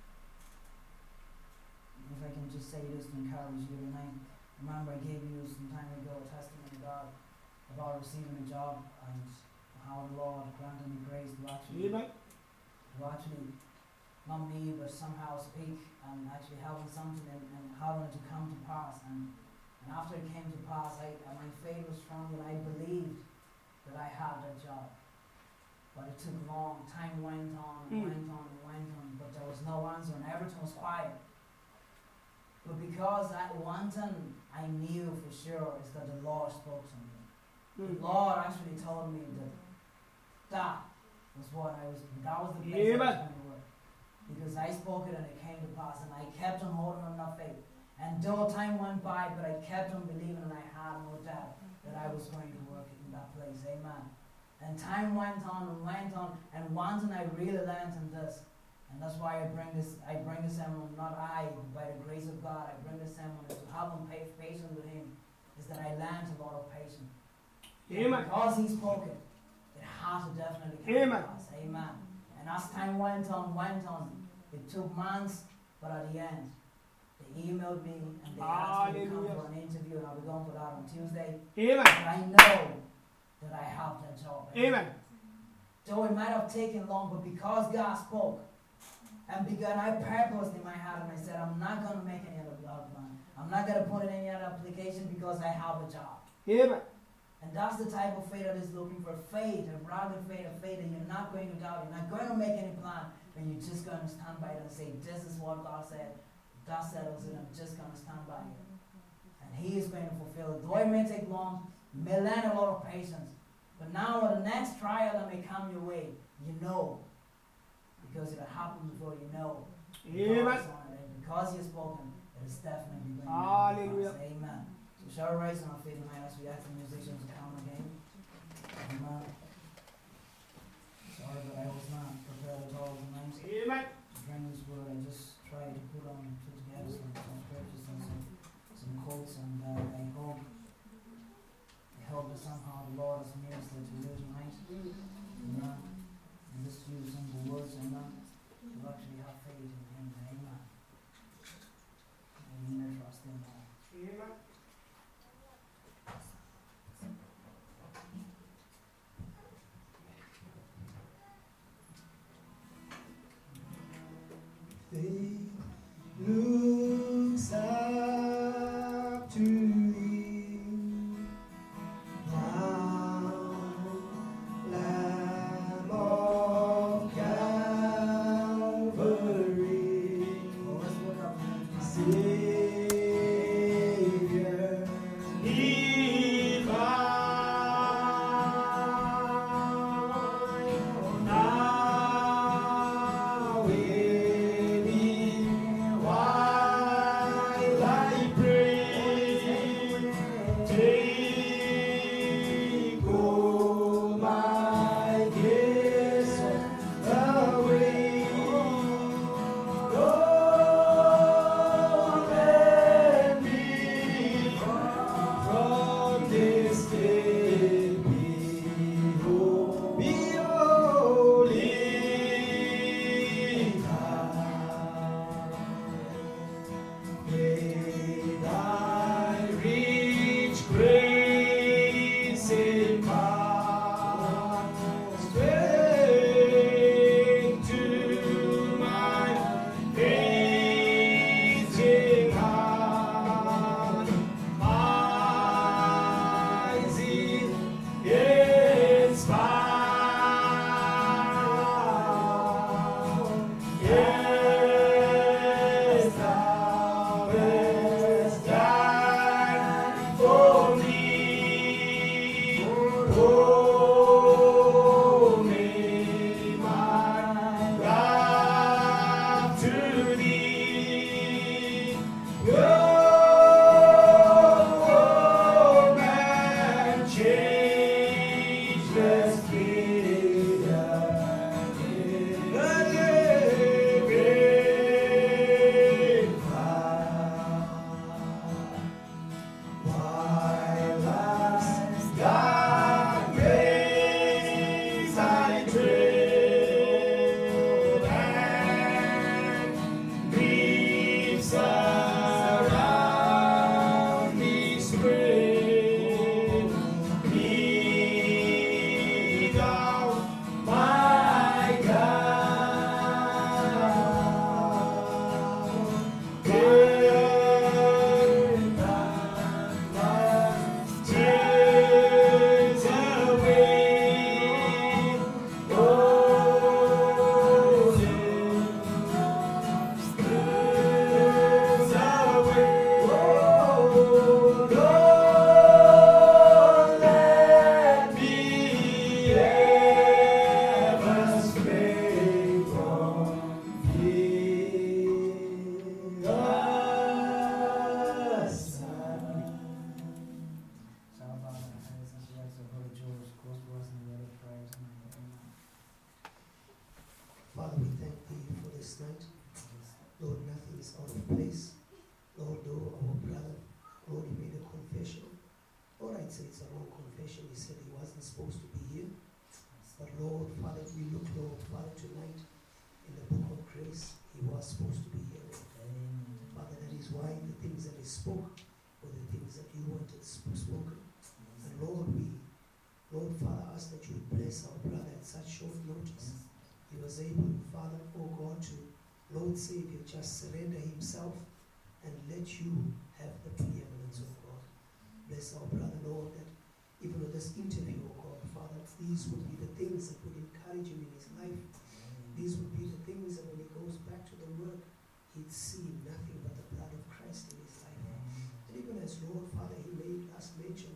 If I can just say this to encourage you tonight. Remember, I gave you some time ago a testimony about, about receiving a job and how the Lord granted me grace to actually Amen. to to actually, not me, but somehow speak and actually having something and, and having it to come to pass. And, and after it came to pass, I, uh, my faith was strong and I believed that I had that job. But it took long. Time went on and Mm. went on and went on, but there was no answer and everything was quiet. But because I, one thing I knew for sure is that the Lord spoke to me. The Mm. Lord actually told me that that was what I was, that was the place I was Amen. going to work. Because I spoke it and it came to pass and I kept on holding on that faith. And though time went by, but I kept on believing and I had no doubt that I was going to work in that place. Amen. And time went on and went on, and one thing I really learned in this, and that's why I bring this, I bring this sermon, not I, but by the grace of God, I bring this sermon to have him pay patience with him, is that I learned a lot of patience. Amen. Because he spoke it, it had to definitely come Amen. to pass. Amen. And as time went on, went on, it took months, but at the end, they emailed me and they asked me to come Hallelujah. for an interview, and I'll be going for that on Tuesday. Amen. And I know that I have that job. Amen. Though it might have taken long, but because God spoke, and because I purposed in my heart, and I said, I'm not going to make any other blog plan. I'm not going to put in any other application because I have a job. Amen. And that's the type of faith that is looking for faith, a rugged faith, a faith that you're not going to doubt, you're not going to make any plan, but you're just going to stand by it and say, this is what God said, that settles it, I'm just going to stand by it. And He is going to fulfill it. Though it may take long, you may learn a lot of patience, but now with the next trial that may come your way, you know, because it happened before, you know. Amen. God is on it, and because He has spoken, it is definitely going to Hallelujah. pass. Amen. So shall we rise on our feet tonight as we ask the musicians to come again? Amen. Sorry, but I was not prepared at all tonight Amen. to bring this word. I just tried to put on, put together some, some scriptures and some, some quotes, and uh, I hope, I hope that somehow the Lord has ministered to you tonight. Amen. And just use some of the words, amen, to actually have faith in Him. Amen. And you may trust in Him. Amen. Faith looks up to Thee, Thou Lord, Father, I ask that you would bless our brother at such short notice. He was able, Father, oh God, to, Lord Savior, just surrender himself and let you have the preeminence, oh God. Bless our brother, Lord, that even with this interview, oh God, Father, these would be the things that would encourage him in his life. These would be the things that when he goes back to the work, he'd see nothing but the blood of Christ in his life. And even as Lord, Father, he made last mention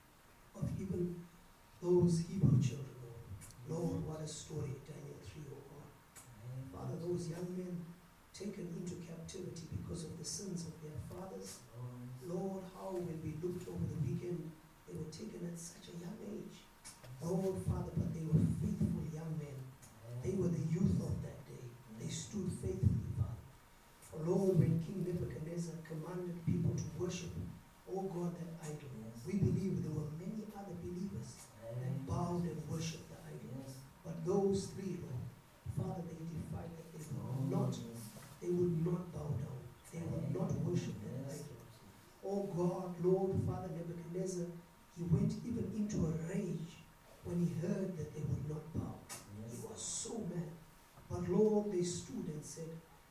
of even those Hebrew children, Lord. Lord, what a story, Daniel three, oh God. Father, those young men taken into captivity because of the sins of their fathers. Lord, how when we looked over the weekend, they were taken at such a young age. Lord, Father, but they were faithful young men. They were the youth of that day. They stood faithfully, Father. For Lord, when King Nebuchadnezzar commanded people to worship, oh God, that idol, we believe there were many other believers that bowed and worshipped the idol. But those three, Lord, Father, they defied that they would not, they would not bow down. They would not worship that idol. Oh God, Lord, Father, Nebuchadnezzar, he went even into a rage when he heard that they would not bow. He was so mad. But Lord, they stood and said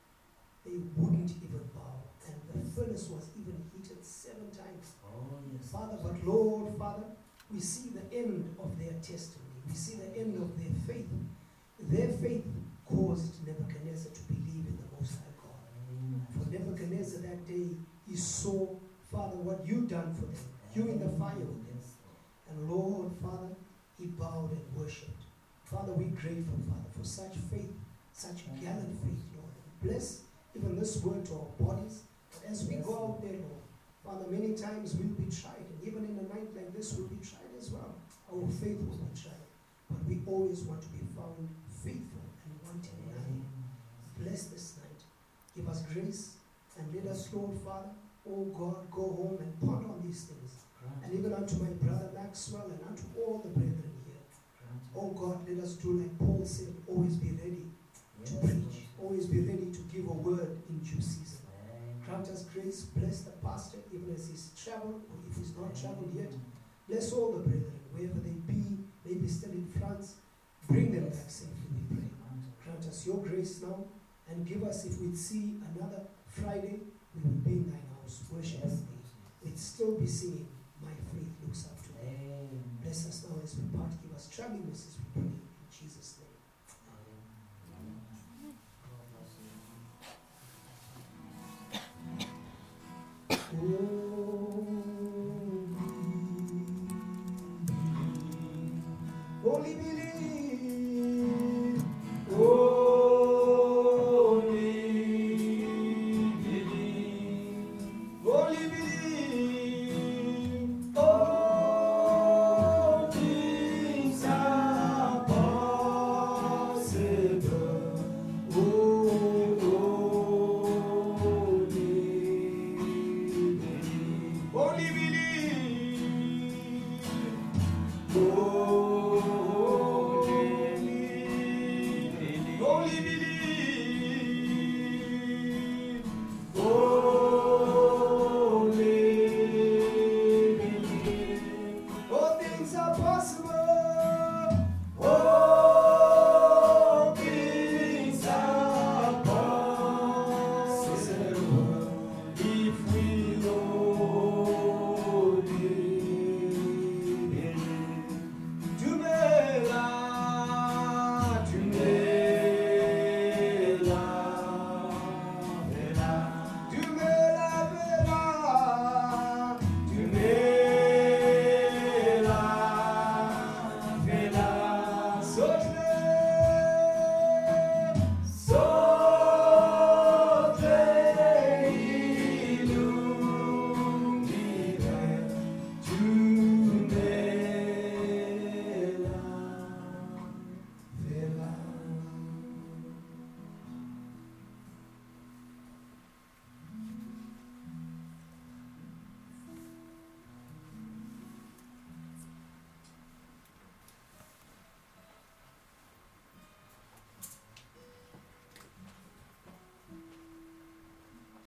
they wouldn't even bow. And the furnace was even heated seven times. Oh, yes. Father, but Lord, Father, we see the end of their testimony. We see the end of their faith. Their faith caused Nebuchadnezzar to believe in the Most High God. Amen. For Nebuchadnezzar that day, he saw, Father, what you done for them. You in the fire with them. Yes. And Lord, Father, he bowed and worshipped. Father, we're grateful, Father, for such faith, such gallant faith, Lord. Bless even this word to our bodies. But as we Yes, go Lord. out there, Lord, Father, many times we'll be tried. And even in a night like this, we'll be tried as well. Our faith will be tried. But we always want to be found faithful and wanting nothing. Bless this night. Give us grace and let us, Lord, Father, oh God, go home and ponder on these things. And even unto my brother Maxwell and unto all the brethren here. Oh God, let us do like Paul said, always be ready to preach. Always be ready to give a word in due season. Grant us grace. Bless the pastor even as he's traveled or if he's not traveled yet. Bless all the brethren, wherever they be, maybe still in France. Bring them back safely, we pray. Grant us your grace now and give us, if we'd see another Friday, we will be in thine house, worshiping thee. We'd still be singing, my faith looks up to thee. Bless us now as we part. Give us traveling mercies, we pray.